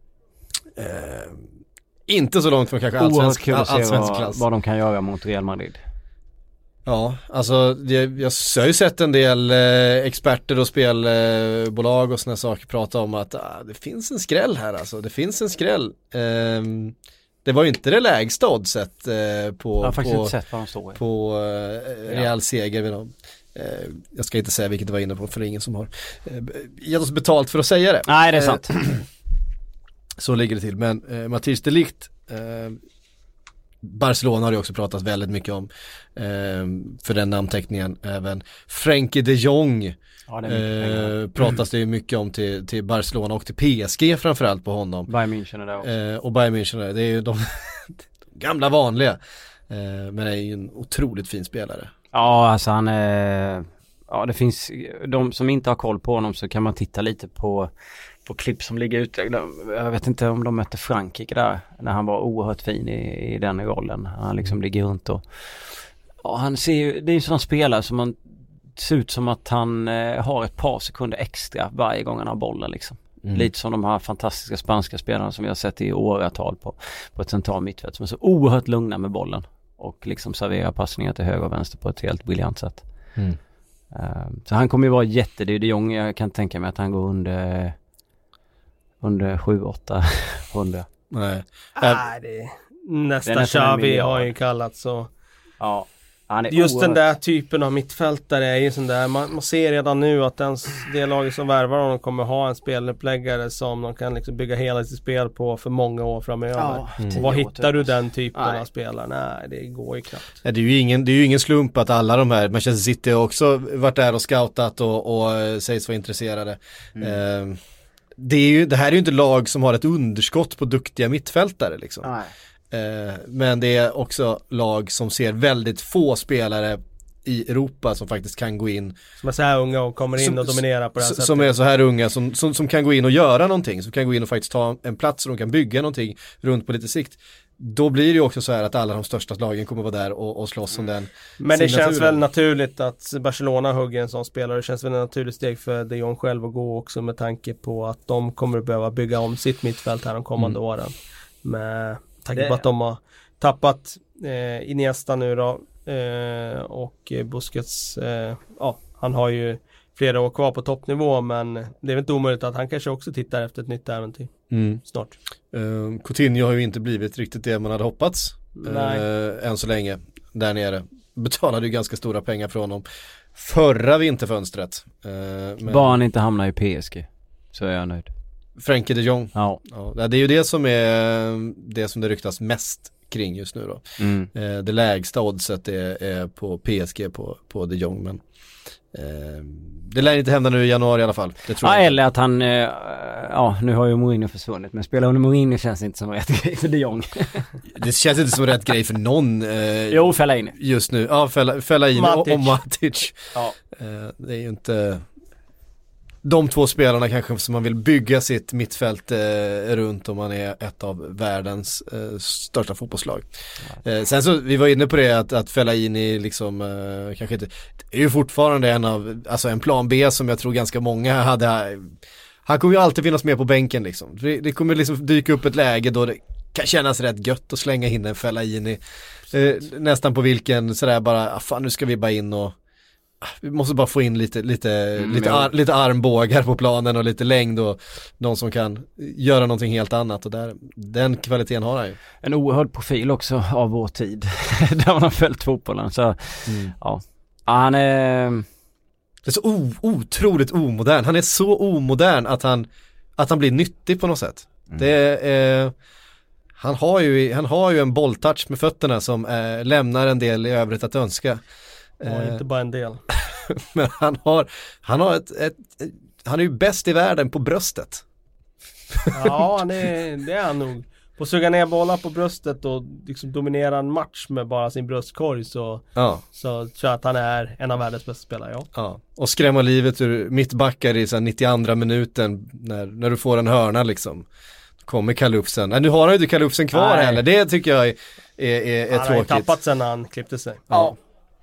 eh, inte så långt från kanske allsvensk, all, allsvensk klass. Vad de kan göra mot Real Madrid. Ja, alltså det, jag har ju sett en del eh, experter och spelbolag och såna saker prata om att ah, det finns en skräll här alltså, det finns en skräll. Eh, det var ju inte det lägsta oddset eh, på, jag har faktiskt på, inte sett vad de står i. på eh, Real seger vid dem. Eh, jag ska inte säga vilket det var inne på, för det är ingen som har eh, gett oss betalt för att säga det. Nej, det är sant. Eh, så ligger det till, men eh, Matthijs de Ligt, eh, Barcelona har ju också pratat väldigt mycket om eh, för den namnteckningen. Även Frankie de Jong ja, det eh, pratas det ju mycket om till, till Barcelona och till P S G framförallt på honom. Bayern München är det också. Eh, och Bayern München är det, det är ju de, de gamla vanliga, eh, men det är ju en otroligt fin spelare. Ja, alltså han är, ja, det finns de som inte har koll på honom, så kan man titta lite på på klipp som ligger ute. Jag vet inte om de mötte Frankrike där, när han var oerhört fin i, i den rollen. Han liksom ligger runt och Ja, han ser ju, det är ju en sån spelare som man ser ut som att han eh, har ett par sekunder extra varje gång han har bollen liksom. Mm. Lite som de här fantastiska spanska spelarna som vi har sett i åratal på, på ett central mittfält som är så oerhört lugna med bollen och liksom serverar passningar till höger och vänster på ett helt briljant sätt. Mm. Uh, så han kommer ju vara jätte, det är de Jong, jag kan tänka mig att han går under under sju åtta hundra. Nej. Nej, det nästa Xavi har ju kallat så. Ja. Han är just oerhört... den där typen av mittfältare är ju sån där, man, man ser redan nu att den, det laget som värvar honom kommer ha en speluppläggare som de kan liksom bygga hela sitt spel på för många år framöver. Ja, mm. Vad hittar du den typen Nej. av spelare? Nej, det går ju knappt. Ja, det är ju ingen, det är ju ingen slump att alla de här, Manchester City har också varit där och scoutat och, och uh, sägs vara intresserade. Mm. Uh, det, är ju, det här är ju inte lag som har ett underskott på duktiga mittfältare liksom. Nej. Men det är också lag som ser väldigt få spelare i Europa som faktiskt kan gå in. Som är så här unga och kommer in som, och dominerar på det här som sättet. Som är så här unga, som, som, som kan gå in och göra någonting. Som kan gå in och faktiskt ta en plats och de kan bygga någonting runt på lite sikt. Då blir det ju också så här att alla de största lagen kommer vara där och, och slåss om den. Men det känns väl naturligt att Barcelona hugger en sån spelare. Det känns väl ett naturligt steg för De Jong själv att gå också med tanke på att de kommer att behöva bygga om sitt mittfält här de kommande mm. åren. Med tanke på att de har tappat eh, Iniesta nu då eh, och Busquets eh, ja, han har ju flera år kvar på toppnivå, men det är väl inte omöjligt att han kanske också tittar efter ett nytt äventyr mm. snart. Uh, Coutinho har ju inte blivit riktigt det man hade hoppats uh, än så länge där nere. Betalade ju ganska stora pengar från honom förra vinterfönstret. Uh, men... Bara han inte hamnar i P S G så är jag nöjd. Frenkie de Jong. Ja. Ja, det är ju det som är det som det ryktas mest kring just nu då. Mm. Eh, det lägsta oddset är, är på P S G på, på de Jong, men eh, det lär inte hända nu i januari i alla fall. Det tror ja, jag. Eller att han, eh, ja nu har ju Mourinho försvunnit, men spelar under Mourinho känns inte som rätt grej för de Jong. Det känns inte som rätt grej för någon eh, jo, fälla in. Just nu. Ja, fälla, fälla in Matic. och, och Matic. Ja. Eh, det är ju inte... De två spelarna kanske som man vill bygga sitt mittfält eh, runt om man är ett av världens eh, största fotbollslag. Eh, sen så, vi var inne på det att, att fälla in i liksom, eh, kanske inte, det är ju fortfarande en av, alltså en plan B som jag tror ganska många hade, han kommer ju alltid finnas med på bänken liksom. Det, det kommer liksom dyka upp ett läge då det kan kännas rätt gött att slänga in en fälla in i, eh, nästan på vilken sådär bara, ah, fan nu ska vi bara in och vi måste bara få in lite lite, mm, lite, ar, lite armbågar på planen och lite längd och någon som kan göra någonting helt annat och där, den kvaliteten har han ju. En oerhörd profil också av vår tid där man har följt fotbollen så mm. ja. ja, han är det är så o, otroligt omodern. Han är så omodern att han att han blir nyttig på något sätt. Mm. Det är, han har ju han har ju en bolltouch med fötterna som eh, lämnar en del i övrigt att önska. Ja, inte bara en del. Men han har han har ett, ett, ett han är ju bäst i världen på bröstet. Ja, det, det är han nog. På att suga ner bollar på bröstet och liksom dominera en match med bara sin bröstkorg så, ja. så tror jag att han är en av världens bästa spelare, ja. Ja. Och skrämma livet ur mittbackar i så nittioandra minuten när, när du får en hörna liksom. Då kommer Kalufsen. Nej, nu har han ju inte Kalufsen kvar heller. Det tycker jag är, är, är, är han tråkigt. Han har tappat sen när han klippte sig. Ja. ja.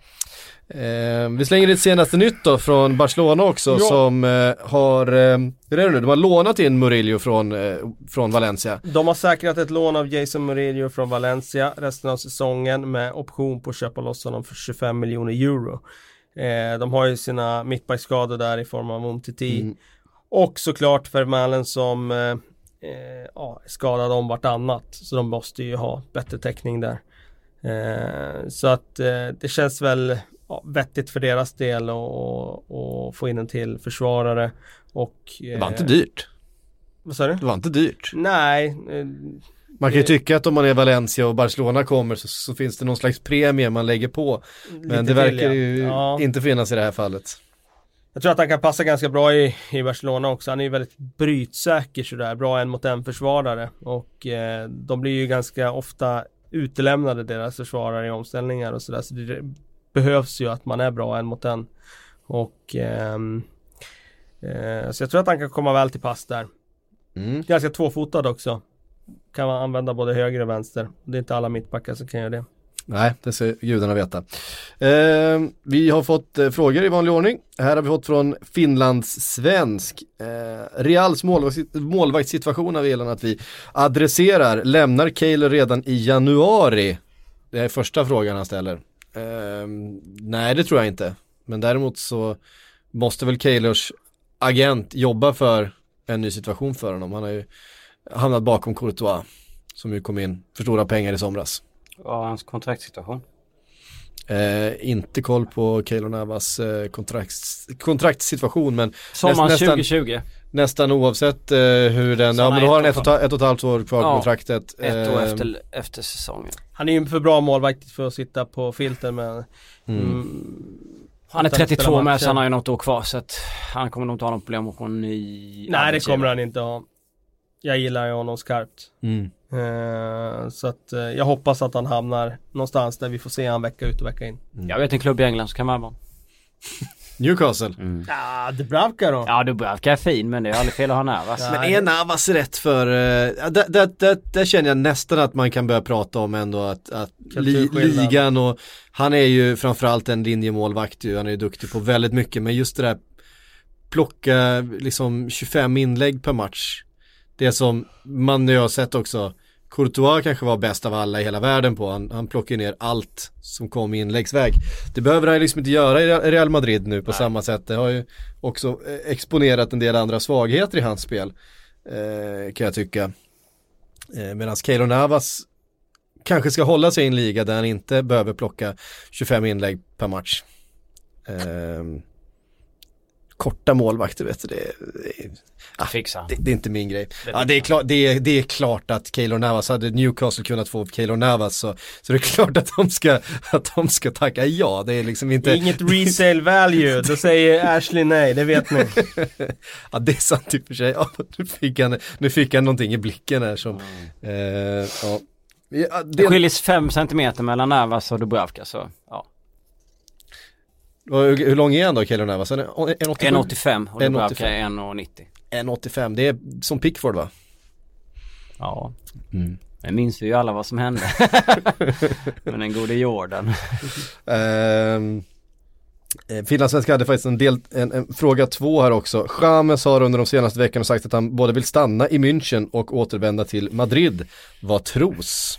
Eh, vi slänger det senaste nytt då från Barcelona också ja. som eh, har eh, hur är det nu? De har lånat in Murillo från, eh, från Valencia. De har säkrat ett lån av Jason Murillo från Valencia resten av säsongen med option på att köpa loss honom för tjugofem miljoner euro. Eh, de har ju sina mittbackskador där i form av Umtiti mm. och såklart Vermaelen som eh, eh, ja, är skadad om vartannat, så de måste ju ha bättre täckning där. Eh, så att eh, det känns väl ja, vettigt för deras del och, och få in en till försvarare och, eh, det var inte dyrt. Vad sa du? Det var inte dyrt. Nej. Eh, man kan ju tycka att om man är Valencia och Barcelona kommer så, så finns det någon slags premie man lägger på. Men det verkar till, ju ja. inte finnas i det här fallet. Jag tror att han kan passa ganska bra i, i Barcelona också. Han är ju väldigt brytsäker sådär. Bra en mot en försvarare. Och eh, de blir ju ganska ofta utelämnade, deras försvarare, i omställningar och sådär. Så det behövs ju att man är bra en mot en. Och eh, eh, så jag tror att han kan komma väl till pass där. Mm. Ganska tvåfotad också. Kan man använda både höger och vänster. Det är inte alla mittbackar som kan göra det. Nej, det ska gudarna veta. Eh, vi har fått eh, frågor i vanlig ordning. Här har vi fått från Finlands svensk. Eh, Reals målvakt, målvaktssituation har velat att vi adresserar. Lämnar Kehler redan i januari? Det är första frågan han ställer. Eh, nej, det tror jag inte. Men däremot så måste väl Kehlers agent jobba för en ny situation för honom. Han har ju hamnat bakom Courtois som ju kom in för stora pengar i somras. Vad var hans kontraktsituation? Eh, inte koll på Keylor Navas eh, kontrakts, kontraktssituation, men sommaren näst, nästan, tjugo tjugo. Nästan oavsett eh, hur den, ja, men då har han ett och, ett och ett halvt år kvar på ja, kontraktet. Ett år eh, efter, efter säsongen. Han är ju för bra målvakt för att sitta på filten med mm. Mm, han är trettiotvå med, så han har ju något år kvar, så att han kommer nog inte ha någon problem med någon ny. Nej, det kommer han inte ha. Jag gillar ju honom skarpt. Mm. Uh, så att uh, jag hoppas att han hamnar någonstans där vi får se han vecka ut och vecka in. Mm. Jag vet en klubb i England som kan vara Newcastle. Mm. Ja, Dubravka då? Ja, Dubravka är fin, men det är aldrig fel att ha Navas. Men är Navas rätt för uh, där, där, där, där känner jag nästan att man kan börja prata om ändå att, att li, ligan, och han är ju framförallt en linjemålvakt ju, han är ju duktig på väldigt mycket, men just det där plocka liksom tjugofem inlägg per match, det som man nu har sett också. Courtois kanske var bäst av alla i hela världen på. Han, han plockar ner allt som kom i inläggsväg. Det behöver han liksom inte göra i Real Madrid nu på Nej. samma sätt. Det har ju också exponerat en del andra svagheter i hans spel. Eh, kan jag tycka. Eh, Medan Keylor Navas kanske ska hålla sig i en liga där han inte behöver plocka tjugofem inlägg per match. Eh, korta målvakter, vet du, det, det, ah, det, det är inte min grej. Det, ja, det, är klart, det, är, det är klart att Keylor Navas, hade Newcastle kunnat få Keylor Navas, så, så det är klart att de ska, att de ska tacka ja. Det är liksom inte... Inget resale value, då säger Ashley nej, det vet ni. Ja, det är sant i och för sig. Ja, nu, fick han, nu fick han någonting i blicken här som... Mm. Eh, ja. Ja, det... det skiljs fem centimeter mellan Navas och Dubravka, så ja. Hur, hur lång är han då, Keylor Navas? en åttiofem och Dubravka är en nittio. en åttiofem, det är som Pickford, va? Ja. Mm. Jag minns ju alla vad som hände. Men den gode Jordan. um, Finlandssvenska hade faktiskt en, del, en, en fråga två här också. James har under de senaste veckorna sagt att han både vill stanna i München och återvända till Madrid. Vad tros?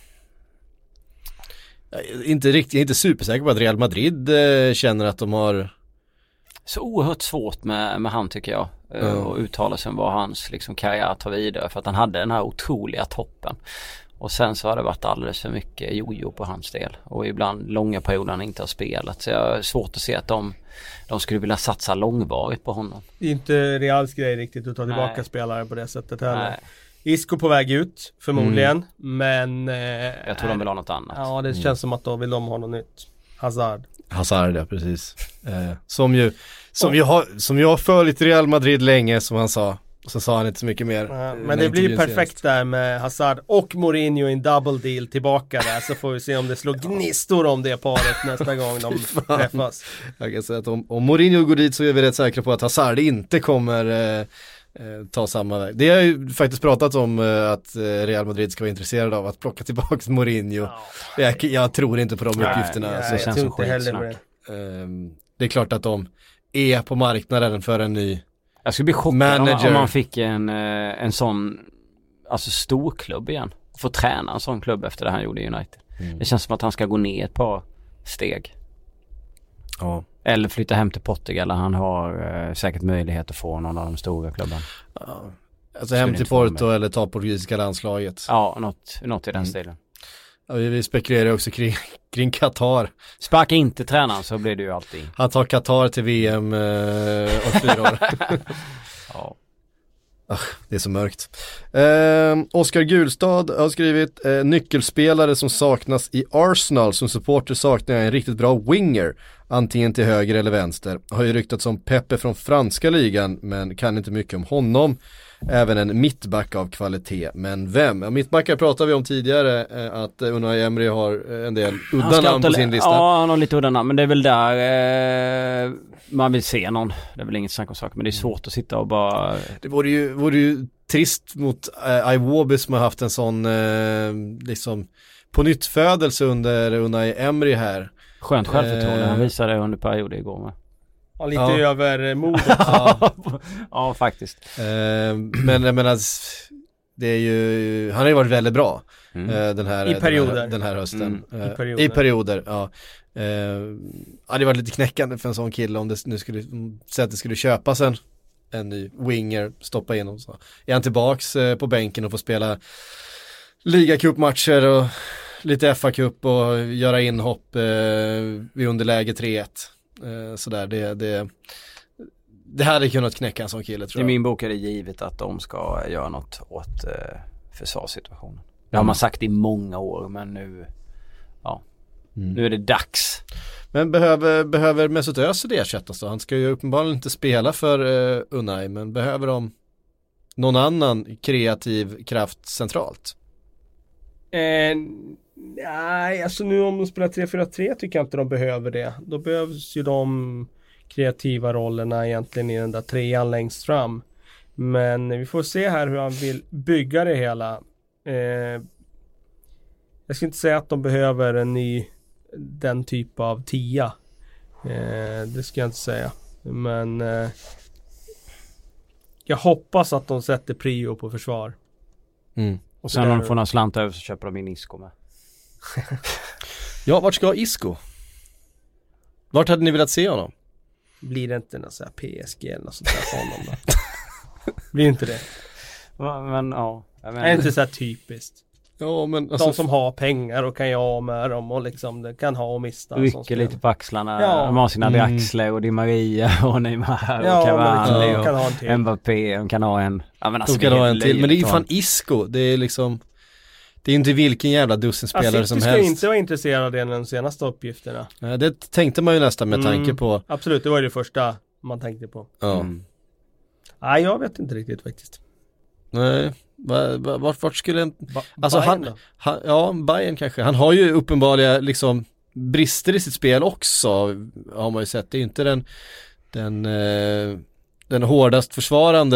Inte riktigt, jag är inte supersäker på att Real Madrid eh, känner att de har så oerhört svårt med, med han, tycker jag, mm. och uttala sig om vad hans liksom karriär tar vidare, för att han hade den här otroliga toppen och sen så har det varit alldeles för mycket jojo på hans del och ibland långa perioder han inte har spelat, så jag har svårt att se att de, de skulle vilja satsa långvarigt på honom. Det är inte Reals grej riktigt att ta tillbaka Nej. spelare på det sättet heller. Nej. Isco på väg ut, förmodligen. Mm. Men... Eh, jag tror de vill ha något annat. Ja, det känns mm. som att då vill de ha något nytt. Hazard. Hazard, ja, precis. Eh, som ju som, oh. ju har, som jag har följt Real Madrid länge, som han sa. Och så sa han inte så mycket mer. Ja, men det blir perfekt senast. Där med Hazard och Mourinho i en double deal tillbaka där. Så får vi se om det slår gnistor om det paret nästa gång de träffas. Jag kan säga att om, om Mourinho går dit så är vi rätt säkra på att Hazard inte kommer... Eh, ta samma väg. Det har ju faktiskt pratat om uh, att uh, Real Madrid ska vara intresserade av att plocka tillbaka Mourinho. Oh, jag, jag tror inte på de nej, uppgifterna. Nej, så jag känns tror inte heller med det. Um, det är klart att de är på marknaden för en ny Jag skulle bli chockad om, om man fick en, en sån alltså storklubb igen. Få träna en sån klubb efter det han gjorde i United. Mm. Det känns som att han ska gå ner ett par steg. Ja. Eller flytta hem till Portugal där han har eh, säkert möjlighet att få någon av de stora klubbarna. Ja. Alltså hem till Porto eller ta portugisiska landslaget. Ja, något, något i den mm. stilen. Ja, vi, vi spekulerar också kring, kring Qatar. Sparka inte tränaren så blir det ju alltid. Han tar Qatar till V M eh, om fyra år. Ja. Ach, det är så mörkt. Eh, Oskar Gulstad har skrivit eh, nyckelspelare som saknas i Arsenal. Som supporter saknar jag en riktigt bra winger, antingen till höger eller vänster. Har ju ryktats om Pepe från franska ligan, men kan inte mycket om honom. Även en mittback av kvalitet, men vem? Ja, mittbackar pratade vi om tidigare, eh, att Unai Emery har en del udda namn på sin lista. Ja, han har lite udda namn, men det är väl där eh, man vill se någon. Det är väl inget snack om saker, men det är svårt att sitta och bara... Det vore ju, vore ju trist mot uh, Iwobi som har haft en sån uh, liksom på nytt födelse under Unai Emery här. Skönt självförtroende, uh, han visade under perioder igår med. Ja, lite ja. över modet. ja. ja, faktiskt. Uh, men jag menar, det är ju, han har ju varit väldigt bra mm. uh, den, här, I perioder. den, här, den här hösten. Mm. Uh, I perioder. I perioder, ja. Uh, ja, det var lite knäckande för en sån kille om det nu skulle, säga att det skulle köpas en, en ny winger, stoppa in och så. Är han tillbaks uh, på bänken och får spela ligacupmatcher och lite F A-cup och göra inhopp uh, vid underläge tre ett. Uh, sådär, det, det det hade kunnat knäcka en sån kille, tror jag. I min bok är det givet att de ska göra något åt uh, försvarssituationen. Det har man sagt i många år, men nu ja, mm. nu är det dags. Men behöver, behöver Mesut Özil ersättas då? Han ska ju uppenbarligen inte spela för uh, Unai, men behöver de någon annan kreativ kraft centralt? Eh, nej, alltså nu om de spelar tre fyra tre tycker jag inte de behöver det. Då behövs ju de kreativa rollerna egentligen i den där trean längst fram. Men vi får se här hur han vill bygga det hela. Eh, jag ska inte säga att de behöver en ny den typ av tia. Eh, det ska jag inte säga. Men eh, jag hoppas att de sätter prio på försvar. Mm. Och sen om de får några slant över så köper de in Isco med. Ja, vart ska Isco? Vart hade ni velat se honom? Blir det inte någon sån här P S G eller något sånt där för honom då? Blir inte det? Men ja. Jag menar... Är inte så här typiskt. Ja, men alltså... De som har pengar och kan göra med dem och liksom det kan ha och mista. Rycker lite på axlarna. Ja. De har sina Mm. Axle och Di Maria och Neymar och ja, Cavani liksom, och kan ha en till. Mbappé. De kan ha en. Ja, men alltså, de kan ha en till. Men det är ju fan Isco. Det är liksom... Det är inte vilken jävla dussinspelare alltså, som helst. ska inte vara intresserad av det de senaste uppgifterna. Ja, det tänkte man ju nästan med tanke Mm. på... Absolut, det var ju det första man tänkte på. Ja. Mm. Nej, jag vet inte riktigt faktiskt. Nej, vart, vart, vart skulle en... Ba- Alltså Bayern han, då? han, ja, Bayern kanske. Han har ju uppenbarliga liksom brister i sitt spel också, har man ju sett. Det är ju inte den den, eh, den hårdast försvarande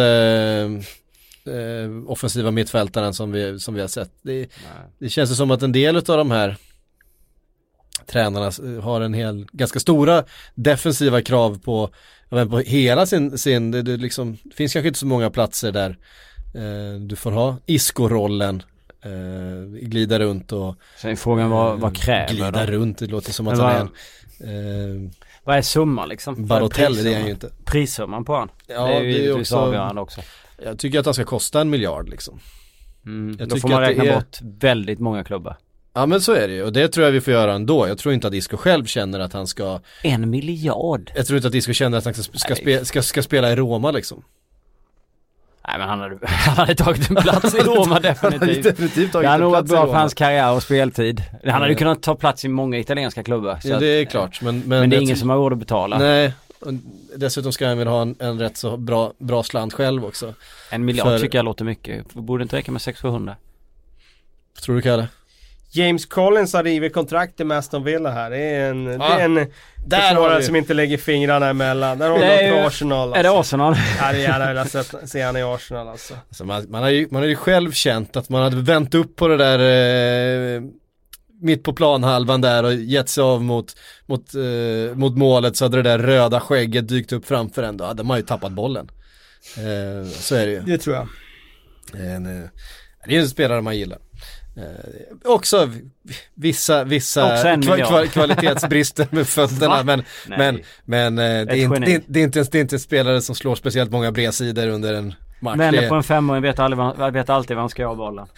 eh, offensiva mittfältaren som vi, som vi har sett. Det, det känns ju som att en del av de här tränarna har en hel, ganska stora defensiva krav på, jag vet, på hela sin, sin det, det, liksom, det finns kanske inte så många platser där eh, du får ha Isco-rollen, eh, glida runt och sen är frågan vad, vad kräver glida då? runt, det låter som att Men han vad- är en eh, Vad är summan liksom? Barotelli, det är han ju inte. Prissumman på han. Ja, det är ju det är givetvis också- avgörande också. Jag tycker att han ska kosta en miljard liksom. Mm. Jag Då tycker får man att det räkna är- bort väldigt många klubbar. Ja, men så är det ju, och det tror jag vi får göra ändå. Jag tror inte att Isco själv känner att han ska, En miljard? jag tror inte att Isco känner att han ska, ska, Nej. spe, ska, ska spela i Roma liksom. Nej, men han hade, han hade tagit en plats i Roma definitivt. Definitivt Det tagit hade en nog varit plats i bra för Roma. hans karriär och speltid. Han hade ju Mm. kunnat ta plats i många italienska klubbar. Så Ja, att- det är klart. Men, men, Men det är jag ingen ty- som har råd att betala. Nej, och dessutom ska han väl ha en, en rätt så bra, bra slant själv också. En miljard För- tycker jag låter mycket. Borde inte räcka med sex sjuhundra. Tror du, Kalle? James Collins har rivit kontrakt med Aston Villa här. Det är en, Ja, det är en där har försvarare vi. som inte lägger fingrarna emellan. Där har Det vi är något ju- på Arsenal. Är det Alltså. Arsenal? Jag hade gärna velat se, se han i Arsenal alltså. Alltså man, man, har ju, man har ju själv känt att man hade vänt upp på det där eh, mitt på planhalvan där och gett sig av mot, mot, eh, mot målet, så hade det där röda skägget dykt upp framför en. Då hade man ju tappat bollen. Eh, så är det ju. Det tror jag. En, eh, det är en spelare man gillar. Eh, också vissa, vissa Också en kva, miljard. kva, kvalitetsbrister med fötterna, Va? men, Nej. men, men eh, det, är inte, geni. det, är, det, är inte, det är inte en spelare som slår speciellt många bredsidor under en match. Vänder Det på är, en femåring, vet, aldrig, vad- vet alltid vad han ska göra av bollen.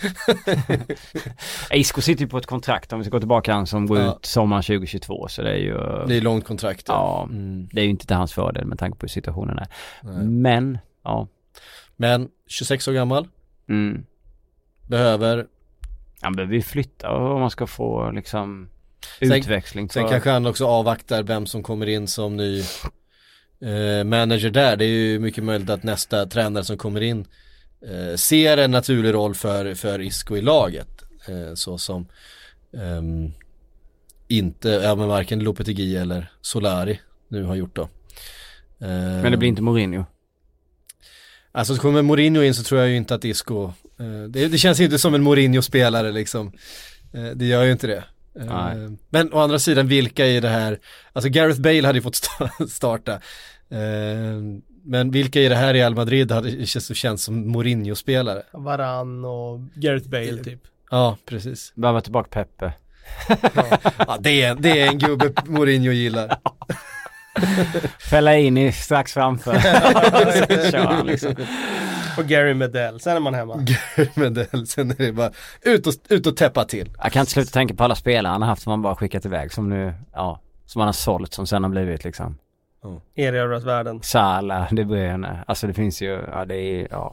Isco sitter ju på ett kontrakt, om vi ska gå tillbaka, han som går Ja. ut sommaren tjugohundratjugotvå, så det är ju... det är långt kontrakt. Ja, Mm. det är ju inte till hans fördel med tanke på hur situationen är. Nej. Men, ja. Men tjugosex år gammal, Mm. behöver, Han behöver ju flytta om man ska få liksom Sen- utväxling. sen för- kanske han också avvaktar vem som kommer in som ny eh, manager där. Det är ju mycket möjligt att nästa tränare som kommer in eh, ser en naturlig roll för, för Isco i laget, eh, så som ehm, inte, ja, men varken Lopetegui eller Solari nu har gjort då. Eh, Men det blir inte Mourinho. Alltså så kommer Mourinho in så tror jag ju inte att Isco, eh, det, det känns ju inte som en Mourinho-spelare liksom. Eh, det gör ju inte det. Eh, men å andra sidan, vilka i det här, alltså Gareth Bale hade ju fått starta. Eh, men vilka i det här Real Madrid hade känns, känns som Mourinho-spelare? Varann och Gareth Bale typ. Ja, precis. Behöver tillbaka Peppe. Ja, det är, det är en gubbe Mourinho gillar. Fälla in i strax framför. Kör han liksom. Och Gary Medell, sen är man hemma. Gary Medell, sen är det bara ut och, ut och täppa till. Jag kan inte sluta tänka på alla spelare han har haft som man bara skickat iväg. Som nu, ja, som han har sålt, som sen har blivit liksom. Mm. Erövrat världen. Salah, det börjar, alltså det finns ju, ja det är, ja.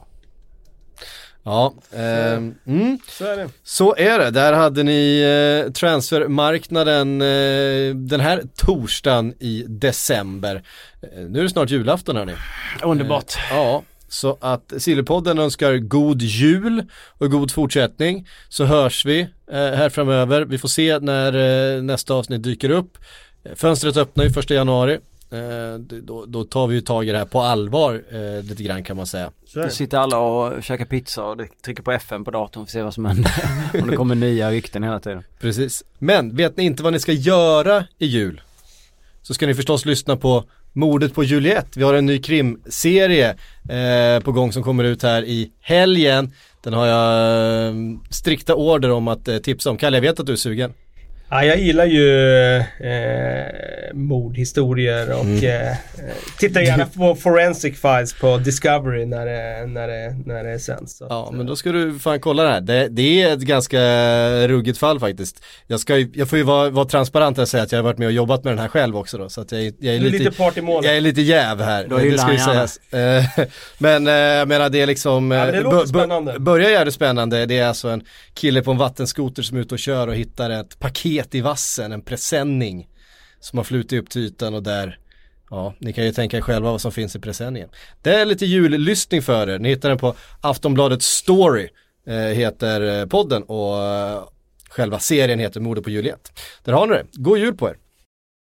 Ja, eh, mm. Så är det. Så är det. Där hade ni eh, transfermarknaden eh, den här torsdagen i december. Eh, nu är det snart julafton hörni. Underbart. Eh, ja, så att Sillypodden önskar god jul och god fortsättning. Så hörs vi eh, här framöver. Vi får se när eh, nästa avsnitt dyker upp. Fönstret öppnar ju första januari. Eh, då, då tar vi ju tag i det här på allvar eh, lite grann kan man säga. Då sitter alla och käkar pizza och trycker på F M på datorn för att se vad som händer. Om det kommer nya rykten hela tiden. Precis. Men vet ni inte vad ni ska göra i jul, så ska ni förstås lyssna på Mordet på Juliette. Vi har en ny krimserie eh, på gång som kommer ut här i helgen. Den har jag eh, strikta order om att eh, tipsa om. Kalle, jag vet att du är sugen. Ja, jag gillar ju eh, mordhistorier och mm. eh, tittar gärna på Forensic Files på Discovery när det, när det, när det sänds. Ja, men då ska du fan kolla det här. Det, det är ett ganska ruggigt fall faktiskt. Jag, ska, jag får ju vara, vara transparent och säga att jag har varit med och jobbat med den här själv också då. Så att jag, jag är, lite, lite part i målet. Jag är lite jäv här. Då det ska ju sägas. Men jag menar det är liksom ja, det låter spännande. Börjar göra det spännande. Det är alltså en kille på en vattenskoter som är ute och kör och hittar ett paket i vassen, en presenning som har flutit upp till ytan och där, ja, ni kan ju tänka er själva vad som finns i presenningen. Det är lite jullyssning för er. Ni hittar den på Aftonbladet Story eh, heter podden och eh, själva serien heter Mordet på Juliette. Där har ni det. God jul på er!